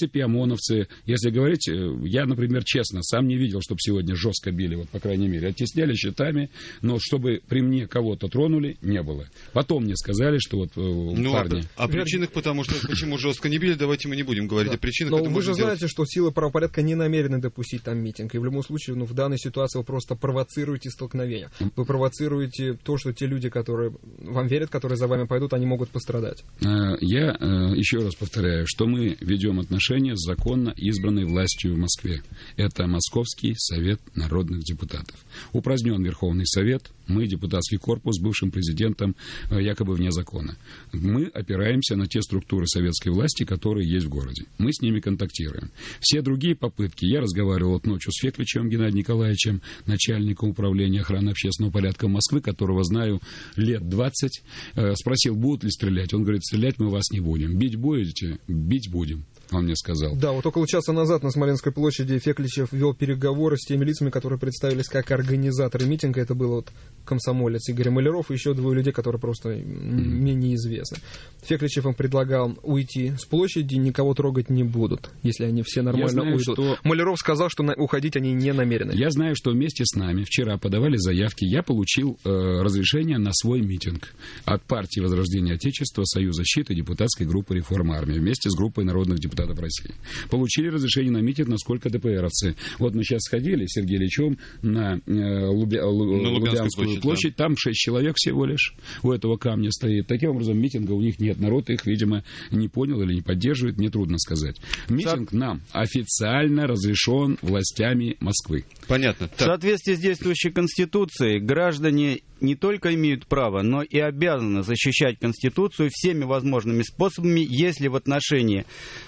принципе, ОМОНовцы, если говорить, я, например, честно, сам не видел, чтобы сегодня жестко били, вот, по крайней мере, оттесняли щитами, но чтобы при мне кого-то тронули, не было. Потом мне сказали, что вот ну, парни... О причинах, потому что почему жестко не били, давайте мы не будем говорить да. о причинах. Но вы же знаете, что силы правопорядка не намерены допустить там митинг, и в любом случае, ну, в данной ситуации вы просто провоцируете столкновение. Вы провоцируете то, что те люди, которые вам верят, которые за вами пойдут, они могут пострадать. Я еще раз повторяю, что мы ведем отношения с законно избранной властью в Москве. Это Московский совет народных депутатов. Упразднен Верховный Совет, мы, депутатский корпус, с бывшим президентом, якобы вне закона. Мы опираемся на те структуры советской власти, которые есть в городе. Мы с ними контактируем. Все другие попытки, я разговаривал вот ночью с Фекличем Геннадием Николаевичем, начальником управления охраны общественного порядка Москвы, которого знаю лет двадцать, спросил, будут ли стрелять. Он говорит, стрелять мы вас не будем. Бить будете? Бить будем. Он мне сказал. Да, вот около часа назад на Смоленской площади Фекличев вел переговоры с теми лицами, которые представились как организаторы митинга. Это был вот комсомолец Игорь Маляров и еще двое людей, которые просто mm-hmm. мне неизвестны. Фекличев им предлагал уйти с площади, никого трогать не будут, если они все нормально знаю, уйдут. Что... Маляров сказал, что на... уходить они не намерены. Я знаю, что вместе с нами вчера подавали заявки. Я получил э, разрешение на свой митинг от партии Возрождения Отечества, Союза защиты, депутатской группы Реформа Армии вместе с группой народных депутатов в России. Получили разрешение на митинг, насколько ДПРовцы. Вот мы сейчас сходили с Сергеем Ильичем на, э, Лубя... на Лубянскую площадь, площадь. Да. Там шесть человек всего лишь у этого камня стоит. Таким образом, митинга у них нет. Народ их, видимо, не понял или не поддерживает, мне трудно сказать. Митинг нам официально разрешен властями Москвы. Понятно. Так. В соответствии с действующей Конституцией, граждане не только имеют право, но и обязаны защищать Конституцию всеми возможными способами, если в отношении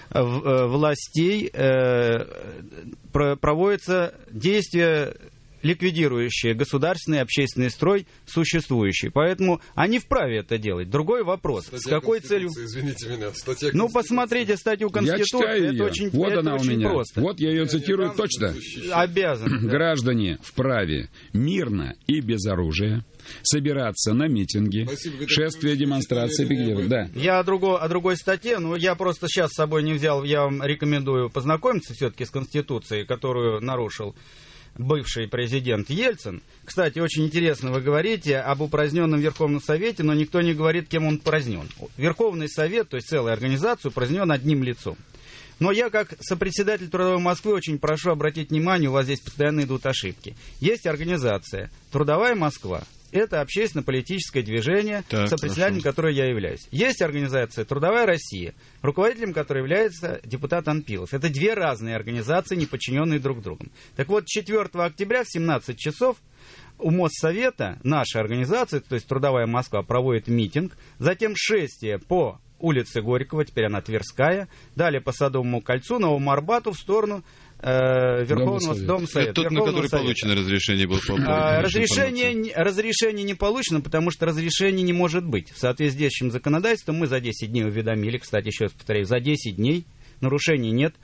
властей э, проводятся действия, ликвидирующие государственный и общественный строй существующий. Поэтому они вправе это делать. Другой вопрос. Статья с какой целью... Извините меня. Статья ну, посмотрите статью Конституции. Я читаю это ее. очень, вот это она очень у меня. просто. Вот я ее я точно. Обязан. Да. Граждане вправе мирно и без оружия собираться на митинги, Спасибо, шествия, демонстрации, пикетирования. Да. Я о другой, о другой статье, но я просто сейчас с собой не взял. Я вам рекомендую познакомиться все-таки с Конституцией, которую нарушил бывший президент Ельцин. Кстати, очень интересно, вы говорите об упраздненном Верховном Совете, но никто не говорит, кем он упразднен. Верховный Совет, то есть целая организация, упразднен одним лицом. Но я, как сопредседатель Трудовой Москвы, очень прошу обратить внимание, у вас здесь постоянно идут ошибки. Есть организация «Трудовая Москва». Это общественно-политическое движение, так, сопредседателем которой я являюсь. Есть организация «Трудовая Россия», руководителем которой является депутат Анпилов. Это две разные организации, не подчиненные друг другу. Так вот, четвёртого октября в семнадцать часов у Моссовета наша организация, то есть «Трудовая Москва», проводит митинг, затем шествие по улице Горького, теперь она Тверская, далее по Садовому кольцу, Новому Арбату в сторону э, Верховного Дома Совета. Это тот, на который Совета. Получено разрешение было по а, разрешение, разрешение не получено, потому что разрешение не может быть. В соответствии с действующим законодательством мы за десять дней уведомили, кстати, еще раз повторяю, за десять дней нарушений нет.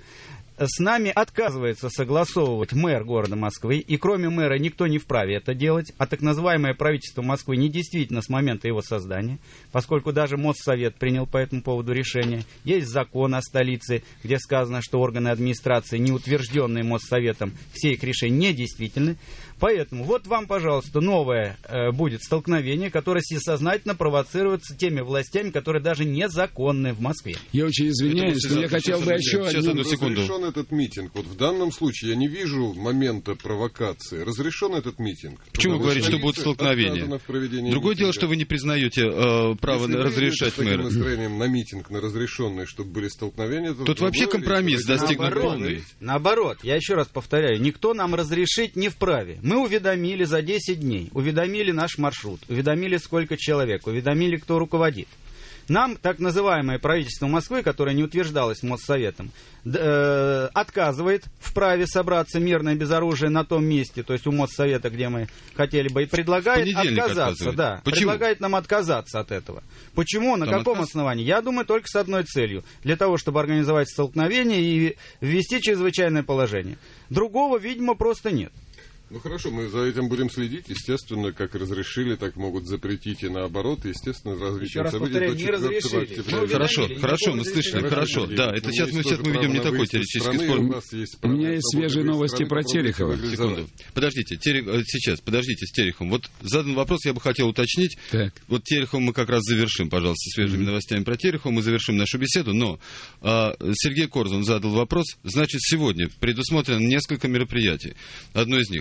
С нами отказывается согласовывать мэр города Москвы, и кроме мэра никто не вправе это делать, а так называемое правительство Москвы недействительно с момента его создания, поскольку даже Моссовет принял по этому поводу решение. Есть закон о столице, где сказано, что органы администрации, не утвержденные Моссоветом, все их решения недействительны. Поэтому вот вам, пожалуйста, новое э, будет столкновение, которое сознательно провоцируется теми властями, которые даже незаконны в Москве. Я очень извиняюсь, но я хотел бы еще одну секунду. Разрешен этот митинг. Вот в данном случае я не вижу момента провокации. Разрешен этот митинг. Почему вы говорите, что будут столкновения? Другое дело, что вы не признаете э, право на разрешать мэра. Если настроением на митинг, на разрешенный, чтобы были столкновения... То тут вообще компромисс достигнут полный. Наоборот, я еще раз повторяю, никто нам разрешить не вправе. Мы уведомили за десять дней, уведомили наш маршрут, уведомили сколько человек, уведомили, кто руководит. Нам так называемое правительство Москвы, которое не утверждалось Моссоветом, э, отказывает в праве собраться мирно и без оружия на том месте, то есть у Моссовета, где мы хотели бы, и предлагает отказаться. Да, предлагает нам отказаться от этого. Почему? На Там каком отказ? основании? Я думаю, только с одной целью. Для того, чтобы организовать столкновение и ввести чрезвычайное положение. Другого, видимо, просто нет. Ну хорошо, мы за этим будем следить. Естественно, как разрешили, так могут запретить и наоборот. Естественно, развитие событий до четвёртого октября. Хорошо, хорошо, мы слышали, хорошо. Да, это сейчас мы сейчас мы ведем не такой теоретический спор. У меня есть свежие новости про Терехова. Секунду. Подождите, Терех... сейчас, подождите с Тереховым. Вот задан вопрос, я бы хотел уточнить. Так. Вот Терехова мы как раз завершим, пожалуйста, свежими mm-hmm. новостями про Терехова. Мы завершим нашу беседу. Но а, Сергей Корзун задал вопрос. Значит, сегодня предусмотрено несколько мероприятий. Одно из них.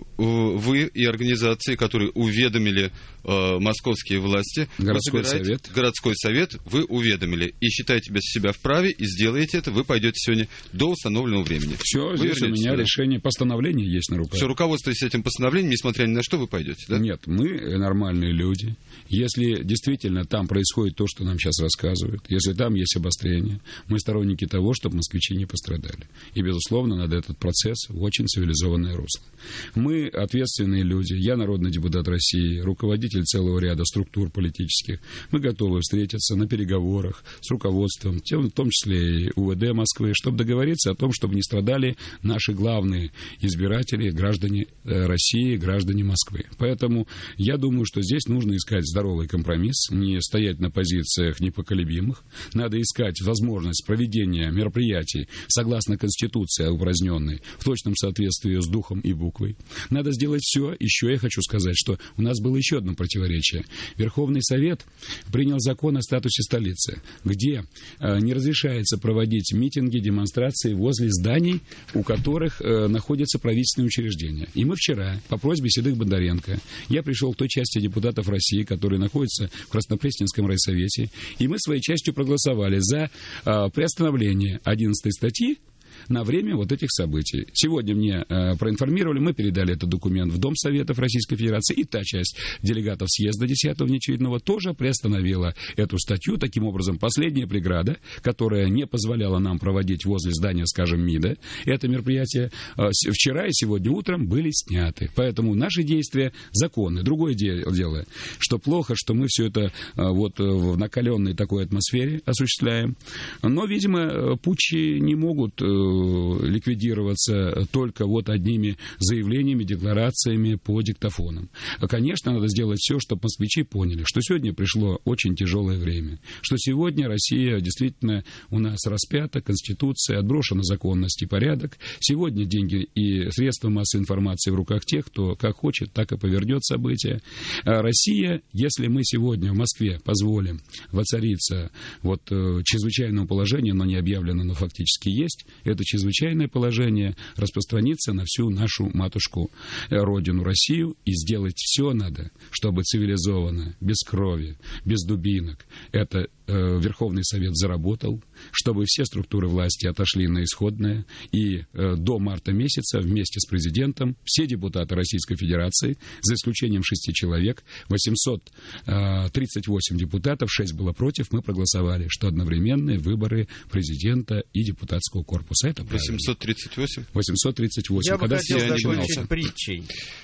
Вы и организации, которые уведомили э, московские власти, городской совет. городской совет, вы уведомили и считаете себя вправе и сделаете это, вы пойдете сегодня до установленного времени. Все, вы здесь у меня сюда. Решение, постановление есть на руках. Все, руководствуясь этим постановлением, несмотря ни на что, вы пойдете, да? Нет, мы нормальные люди. Если действительно там происходит то, что нам сейчас рассказывают, если там есть обострение, мы сторонники того, чтобы москвичи не пострадали. И, безусловно, надо этот процесс в очень цивилизованное русло. Мы ответственные люди, я народный депутат России, руководитель целого ряда структур политических. Мы готовы встретиться на переговорах с руководством, в том числе и УВД Москвы, чтобы договориться о том, чтобы не страдали наши главные избиратели, граждане России, граждане Москвы. Поэтому я думаю, что здесь нужно искать здоровый компромисс, не стоять на позициях непоколебимых. Надо искать возможность проведения мероприятий согласно Конституции упраздненной, в точном соответствии с духом и буквой. Надо сделать все. Еще я хочу сказать, что у нас было еще одно противоречие. Верховный Совет принял закон о статусе столицы, где э, не разрешается проводить митинги, демонстрации возле зданий, у которых э, находятся правительственные учреждения. И мы вчера, по просьбе Седых Бондаренко, я пришел к той части депутатов России, которые находятся в Краснопресненском райсовете, и мы своей частью проголосовали за э, приостановление одиннадцатой статьи на время вот этих событий. Сегодня мне э, проинформировали, мы передали этот документ в Дом Советов Российской Федерации, и та часть делегатов съезда десятого внеочередного тоже приостановила эту статью. Таким образом, последняя преграда, которая не позволяла нам проводить возле здания, скажем, МИДа, это мероприятие э, вчера и сегодня утром были сняты. Поэтому наши действия законны. Другое дело, что плохо, что мы все это э, вот в накаленной такой атмосфере осуществляем. Но, видимо, путчи не могут э, ликвидироваться только вот одними заявлениями, декларациями по диктофонам. Конечно, надо сделать все, чтобы москвичи поняли, что сегодня пришло очень тяжелое время, что сегодня Россия действительно у нас распята, Конституция, отброшена законность и порядок. Сегодня деньги и средства массовой информации в руках тех, кто как хочет, так и повернет события. А Россия, если мы сегодня в Москве позволим воцариться вот чрезвычайному положению, но не объявлено, но фактически есть, это чрезвычайное положение распространится на всю нашу матушку родину Россию, и сделать все надо, чтобы цивилизованно, без крови, без дубинок, это э, Верховный Совет заработал, чтобы все структуры власти отошли на исходное, и э, до марта месяца вместе с президентом все депутаты Российской Федерации, за исключением шести человек, восемьсот тридцать восемь депутатов, шесть было против, мы проголосовали, что одновременные выборы президента и депутатского корпуса. Это восемьсот тридцать восемь? восемьсот тридцать восемь. Я Когда бы хотел закончить притчей.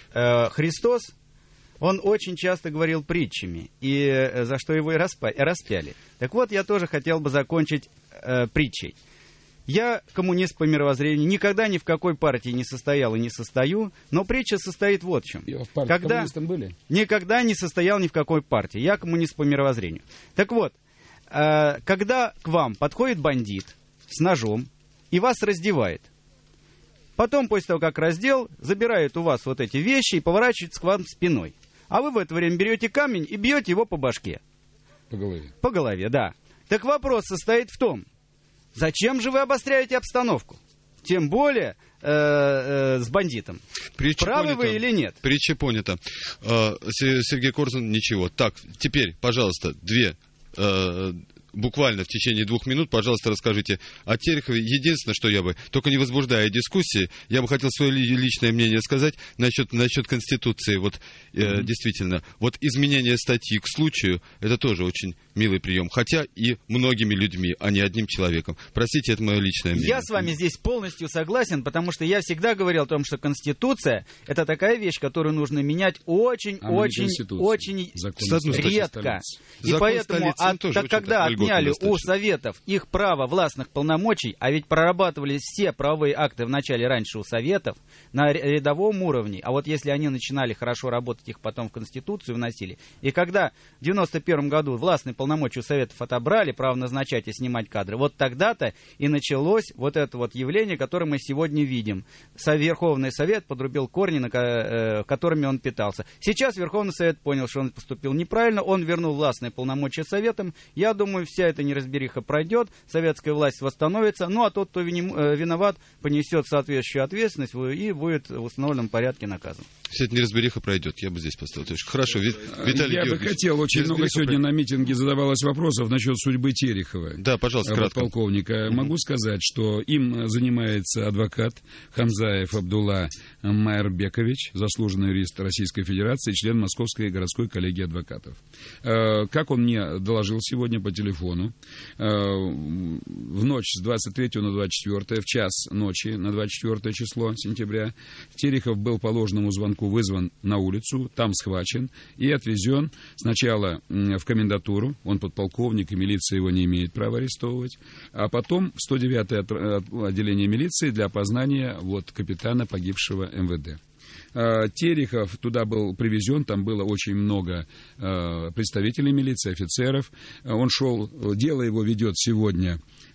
Христос, он очень часто говорил притчами, и за что его и распяли. Так вот, я тоже хотел бы закончить э, притчей. Я коммунист по мировоззрению, никогда ни в какой партии не состоял и не состою, но притча состоит вот в чем. В партии Когда... коммунистом были? Никогда не состоял ни в какой партии. Я коммунист по мировоззрению. Так вот, э, когда к вам подходит бандит с ножом и вас раздевает, потом, после того, как раздел, забирает у вас вот эти вещи и поворачивается к вам спиной. А вы в это время берете камень и бьете его по башке. По голове. По голове, да. Так вопрос состоит в том, зачем же вы обостряете обстановку? Тем более э, э, с бандитом. Притча Правы понята. вы или нет? Притча понята. Э, Сергей Корзун, ничего. Так, теперь, пожалуйста, две... Э, буквально в течение двух минут, пожалуйста, расскажите о Терехове. Единственное, что я бы, только не возбуждая дискуссии, я бы хотел свое личное мнение сказать насчет, насчет Конституции. Вот э, mm-hmm. действительно, вот изменение статьи к случаю, это тоже очень милый прием. Хотя и многими людьми, а не одним человеком. Простите, это мое личное мнение. Я с вами здесь полностью согласен, потому что я всегда говорил о том, что Конституция — это такая вещь, которую нужно менять очень, а очень, очень редко. И Закон поэтому, а, так, когда отняли у Советов их право властных полномочий, а ведь прорабатывались все правовые акты вначале раньше у Советов на рядовом уровне, а вот если они начинали хорошо работать, их потом в Конституцию вносили, и когда в девяносто первом году властные полномочия у Советов отобрали, право назначать и снимать кадры, вот тогда-то и началось вот это вот явление, которое мы сегодня видим. Верховный Совет подрубил корни, на, э, которыми он питался. Сейчас Верховный Совет понял, что он поступил неправильно, он вернул властные полномочия Советам. Я думаю, вся эта неразбериха пройдет, советская власть восстановится, ну а тот, кто виноват, понесет соответствующую ответственность и будет в установленном порядке наказан. Вся эта неразбериха пройдет, я бы здесь поставил точку. Хорошо, Виталий Я бы хотел, очень много сегодня на митинге задавалось вопросов насчет судьбы Терехова. Да, пожалуйста, кратко. Полковника. Mm-hmm. Могу сказать, что им занимается адвокат Хамзаев Абдулла Майербекович, заслуженный юрист Российской Федерации, член Московской городской коллегии адвокатов. Как он мне доложил сегодня по телефону, в ночь с двадцать третьего на двадцать четвёртое, в час ночи на двадцать четвёртое число сентября, Терехов был по ложному звонку вызван на улицу, там схвачен и отвезен сначала в комендатуру, он подполковник, и милиция его не имеет права арестовывать, а потом в сто девятое отделение милиции для опознания вот, капитана погибшего эм вэ дэ. Терехов туда был привезен, там было очень много э, представителей милиции, офицеров. Он шел, дело его ведет сегодня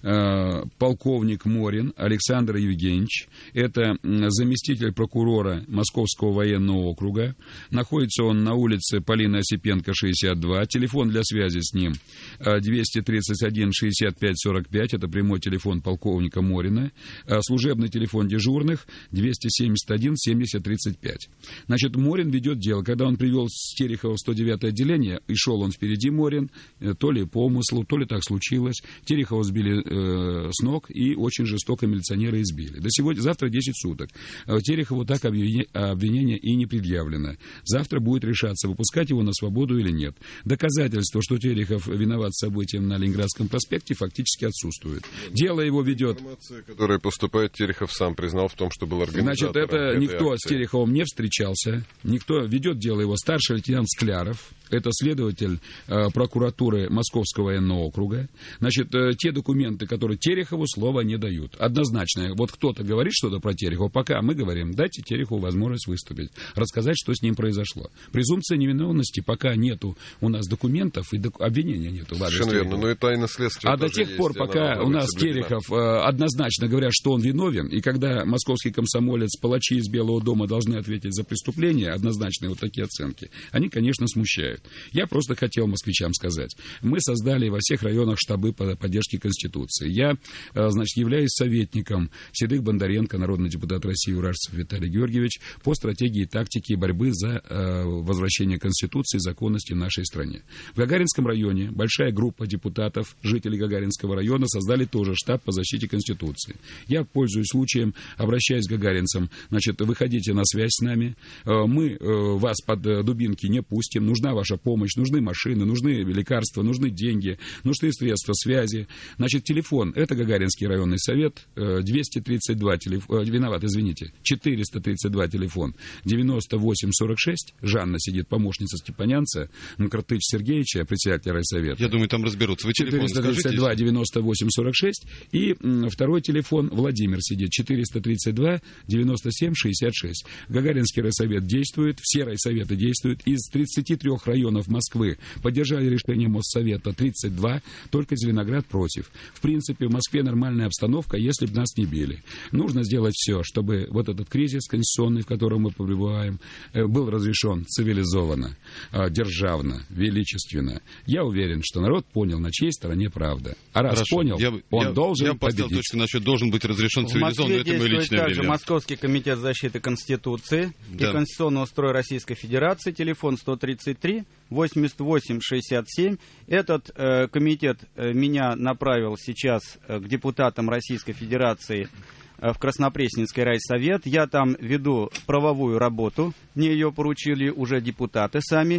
э, полковник Морин Александр Евгеньевич. Это заместитель прокурора Московского военного округа. Находится он на улице Полины Осипенко, шестьдесят два. Телефон для связи с ним двести тридцать один шестьдесят пять сорок пять. Это прямой телефон полковника Морина. Служебный телефон дежурных двести семьдесят один семьдесят тридцать пять. Значит, Морин ведет дело. Когда он привел Терехова в сто девятое отделение, и шел он впереди, Морин, то ли по умыслу, то ли так случилось, Терехова сбили э, с ног и очень жестоко милиционеры избили. До сегодня, завтра десять суток. Терехову так обвинение, обвинение и не предъявлено. Завтра будет решаться, выпускать его на свободу или нет. Доказательства, что Терехов виноват событием на Ленинградском проспекте, фактически отсутствует. Дело его ведет... Информация, которая поступает, Терехов сам признал в том, что был организатором. Значит, это никто акции. с Тереховым не встречался, никто, ведет дело его старший лейтенант Скляров, это следователь э, прокуратуры Московского военного округа. Значит, э, те документы, которые Терехову слова не дают. Однозначно, вот кто-то говорит что-то про Терехова, пока мы говорим, дайте Терехову возможность выступить, рассказать, что с ним произошло. Презумпция невиновности, пока нету у нас документов и док- обвинения нету. Совершенно верно, но и тайна следствия. А до тех пор, пока у нас Терехов э, однозначно говорят, что он виновен, и когда московский комсомолец, палачи из Белого дома должны ответить за преступление, однозначные вот такие оценки, они, конечно, смущают. Я просто хотел москвичам сказать. Мы создали во всех районах штабы по поддержке Конституции. Я, значит, являюсь советником Седых Бондаренко, народный депутат России Уральцев Виталий Георгиевич, по стратегии и тактике борьбы за э, возвращение Конституции и законности в нашей стране. В Гагаринском районе большая группа депутатов, жителей Гагаринского района, создали тоже штаб по защите Конституции. Я, пользуясь случаем, обращаюсь к гагаринцам. Значит, выходите на связь с нами. Мы вас под дубинки не пустим. Нужна ваша помощь, нужны машины, нужны лекарства, нужны деньги, нужны средства связи. Значит, телефон, это Гагаринский районный совет, двести тридцать два, телефон, виноват, извините, четыреста тридцать два телефон, девяносто восемь сорок шесть, Жанна сидит, помощница Степанянца, Мкртыч Сергеевича, председателя райсовета. Я думаю, там разберутся. Вы телефон четыреста тридцать два девяносто восемь сорок шесть, и второй телефон, Владимир сидит, четыреста тридцать два девяносто семь шестьдесят шесть. Гагаринский райсовет действует, все райсоветы действуют. Из тридцати трёх районов Москвы поддержали решение Моссовета тридцать два, только Зеленоград против. В принципе, в Москве нормальная обстановка, если бы нас не били. Нужно сделать все, чтобы вот этот кризис конституционный, в котором мы пребываем, был разрешен цивилизованно, державно, величественно. Я уверен, что народ понял, на чьей стороне правда. А раз Хорошо. понял, я, он я, должен я поставил победить. точку насчет должен быть разрешен цивилизованно, это мое личное также мнение. Московский комитет защиты Конституции Да. и конституционного строя Российской Федерации, телефон сто тридцать три восемьдесят восемь шестьдесят семь. Этот э, комитет э, меня направил сейчас э, к депутатам Российской Федерации э, в Краснопресненский райсовет. Я там веду правовую работу, мне ее поручили уже депутаты сами.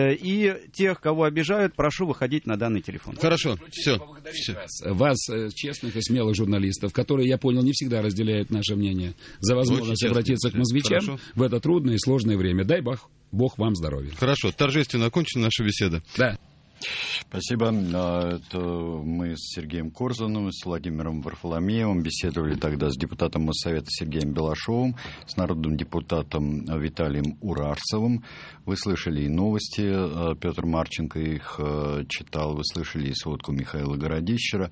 И тех, кого обижают, прошу выходить на данный телефон. Хорошо, все. все. Вас, честных и смелых журналистов, которые, я понял, не всегда разделяют наше мнение, за возможность Очень обратиться честно. к москвичам Хорошо. в это трудное и сложное время. Дай Бог, Бог вам здоровья. Хорошо, торжественно окончена наша беседа. Да. Спасибо. Это мы с Сергеем Корзуновым, с Владимиром Варфоломеевым беседовали тогда с депутатом Моссовета Сергеем Белашовым, с народным депутатом Виталием Урарцевым. Вы слышали и новости, Петр Марченко их читал, вы слышали и сводку Михаила Городищера.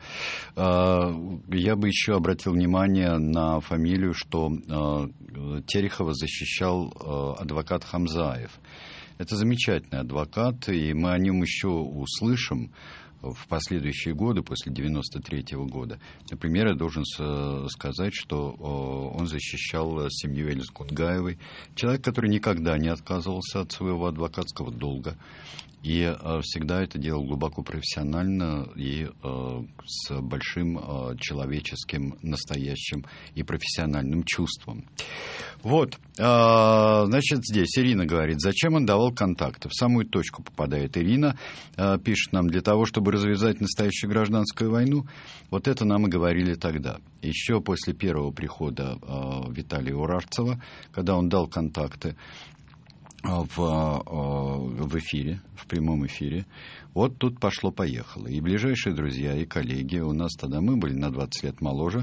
Я бы еще обратил внимание на фамилию, что Терехова защищал адвокат Хамзаев. Это замечательный адвокат, и мы о нем еще услышим в последующие годы, после девяносто третьего года. Например, я должен сказать, что он защищал семью Эльзы Кутгаевой, человек, который никогда не отказывался от своего адвокатского долга, и всегда это делал глубоко профессионально и с большим человеческим, настоящим и профессиональным чувством. Вот, значит, здесь Ирина говорит, зачем он давал контакты? В самую точку попадает Ирина, пишет нам, для того, чтобы развязать настоящую гражданскую войну. Вот это нам и говорили тогда. Еще после первого прихода Виталия Урарцева, когда он дал контакты в, в эфире, в прямом эфире, вот тут пошло-поехало. И ближайшие друзья, и коллеги, у нас тогда мы были на двадцать лет моложе,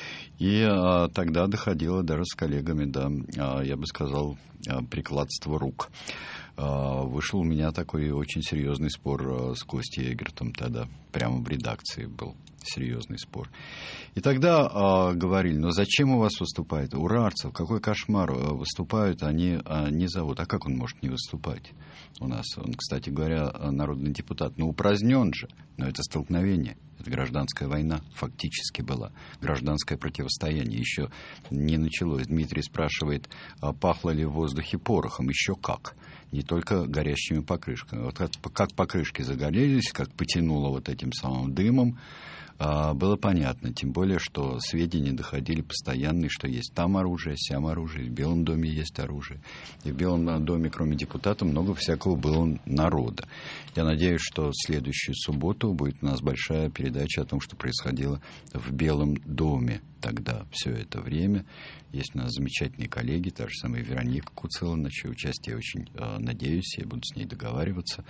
и а, тогда доходило даже с коллегами до, а, я бы сказал, прикладства рук. А, вышел у меня такой очень серьезный спор а, с Костей Эгертом тогда, прямо в редакции был серьезный спор. И тогда а, говорили, ну зачем у вас выступает Урарцев, какой кошмар, выступают, они а, не зовут. А как он может не выступать у нас? Он, кстати говоря, народный депутат, ну упразднен же, но это столкновение. Это гражданская война фактически была. Гражданское противостояние еще не началось. Дмитрий спрашивает, а пахло ли в воздухе порохом? Еще как. Не только горящими покрышками. Вот как, как покрышки загорелись, как потянуло вот этим самым дымом, было понятно. Тем более, что сведения доходили постоянные, что есть там оружие, сям оружие, в Белом доме есть оружие. И в Белом доме, кроме депутатов, много всякого было народа. Я надеюсь, что в следующую субботу будет у нас большая передача о том, что происходило в Белом доме тогда, все это время. Есть у нас замечательные коллеги, та же самая Вероника Куцела, на чье участие я очень э, надеюсь, я буду с ней договариваться,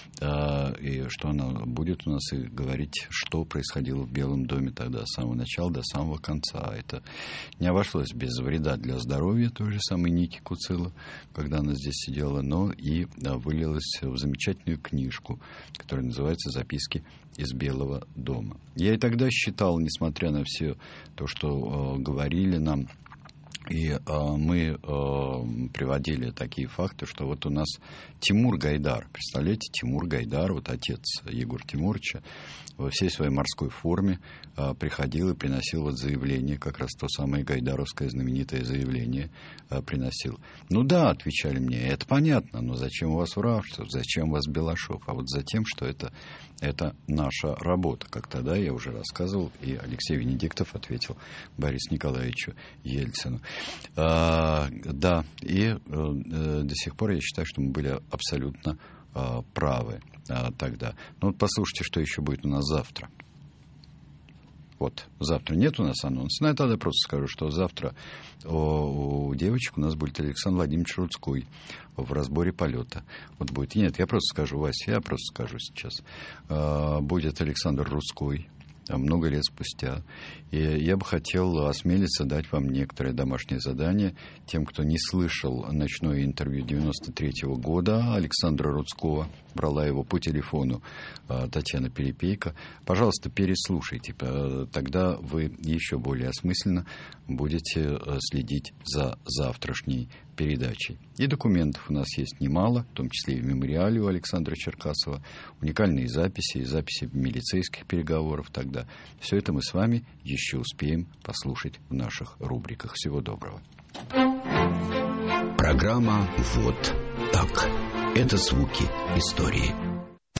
э, и что она будет у нас и говорить, что происходило в Белом доме тогда, с самого начала до самого конца. Это не обошлось без вреда для здоровья той же самой Ники Куцела, когда она здесь сидела, но и да, вылилось в замечательную книжку, которая называется «Записки из Белого дома». Я и тогда считал, несмотря на все то, что э, говорили нам, и э, мы э, приводили такие факты, что вот у нас Тимур Гайдар, представляете, Тимур Гайдар, вот отец Егора Тимуровича, во всей своей морской форме э, приходил и приносил вот заявление, как раз то самое гайдаровское знаменитое заявление э, приносил. Ну да, отвечали мне, это понятно, но зачем у вас Урарцев, зачем у вас Белашов? А вот за тем, что это, это наша работа. Как тогда я уже рассказывал, и Алексей Венедиктов ответил Борису Николаевичу Ельцину. А, да, и а, до сих пор я считаю, что мы были абсолютно а, правы а, тогда. Ну вот послушайте, что еще будет у нас завтра. Вот, завтра нет у нас анонса. Ну, я тогда просто скажу, что завтра у, у девочек у нас будет Александр Владимирович Рудской в разборе полета. Вот будет. Нет, я просто скажу, Вася, я просто скажу сейчас. А, будет Александр Рудской. Много лет спустя. И я бы хотел осмелиться дать вам некоторое домашнее задание тем, кто не слышал ночное интервью девяносто третьего года Александра Рудского, брала его по телефону Татьяна Перепейко. Пожалуйста, переслушайте, тогда вы еще более осмысленно будете следить за завтрашней передачей. И документов у нас есть немало, в том числе и в мемориале у Александра Черкасова, уникальные записи, записи милицейских переговоров тогда. Все это мы с вами еще успеем послушать в наших рубриках. Всего доброго. Программа «Вот так». Это звуки истории.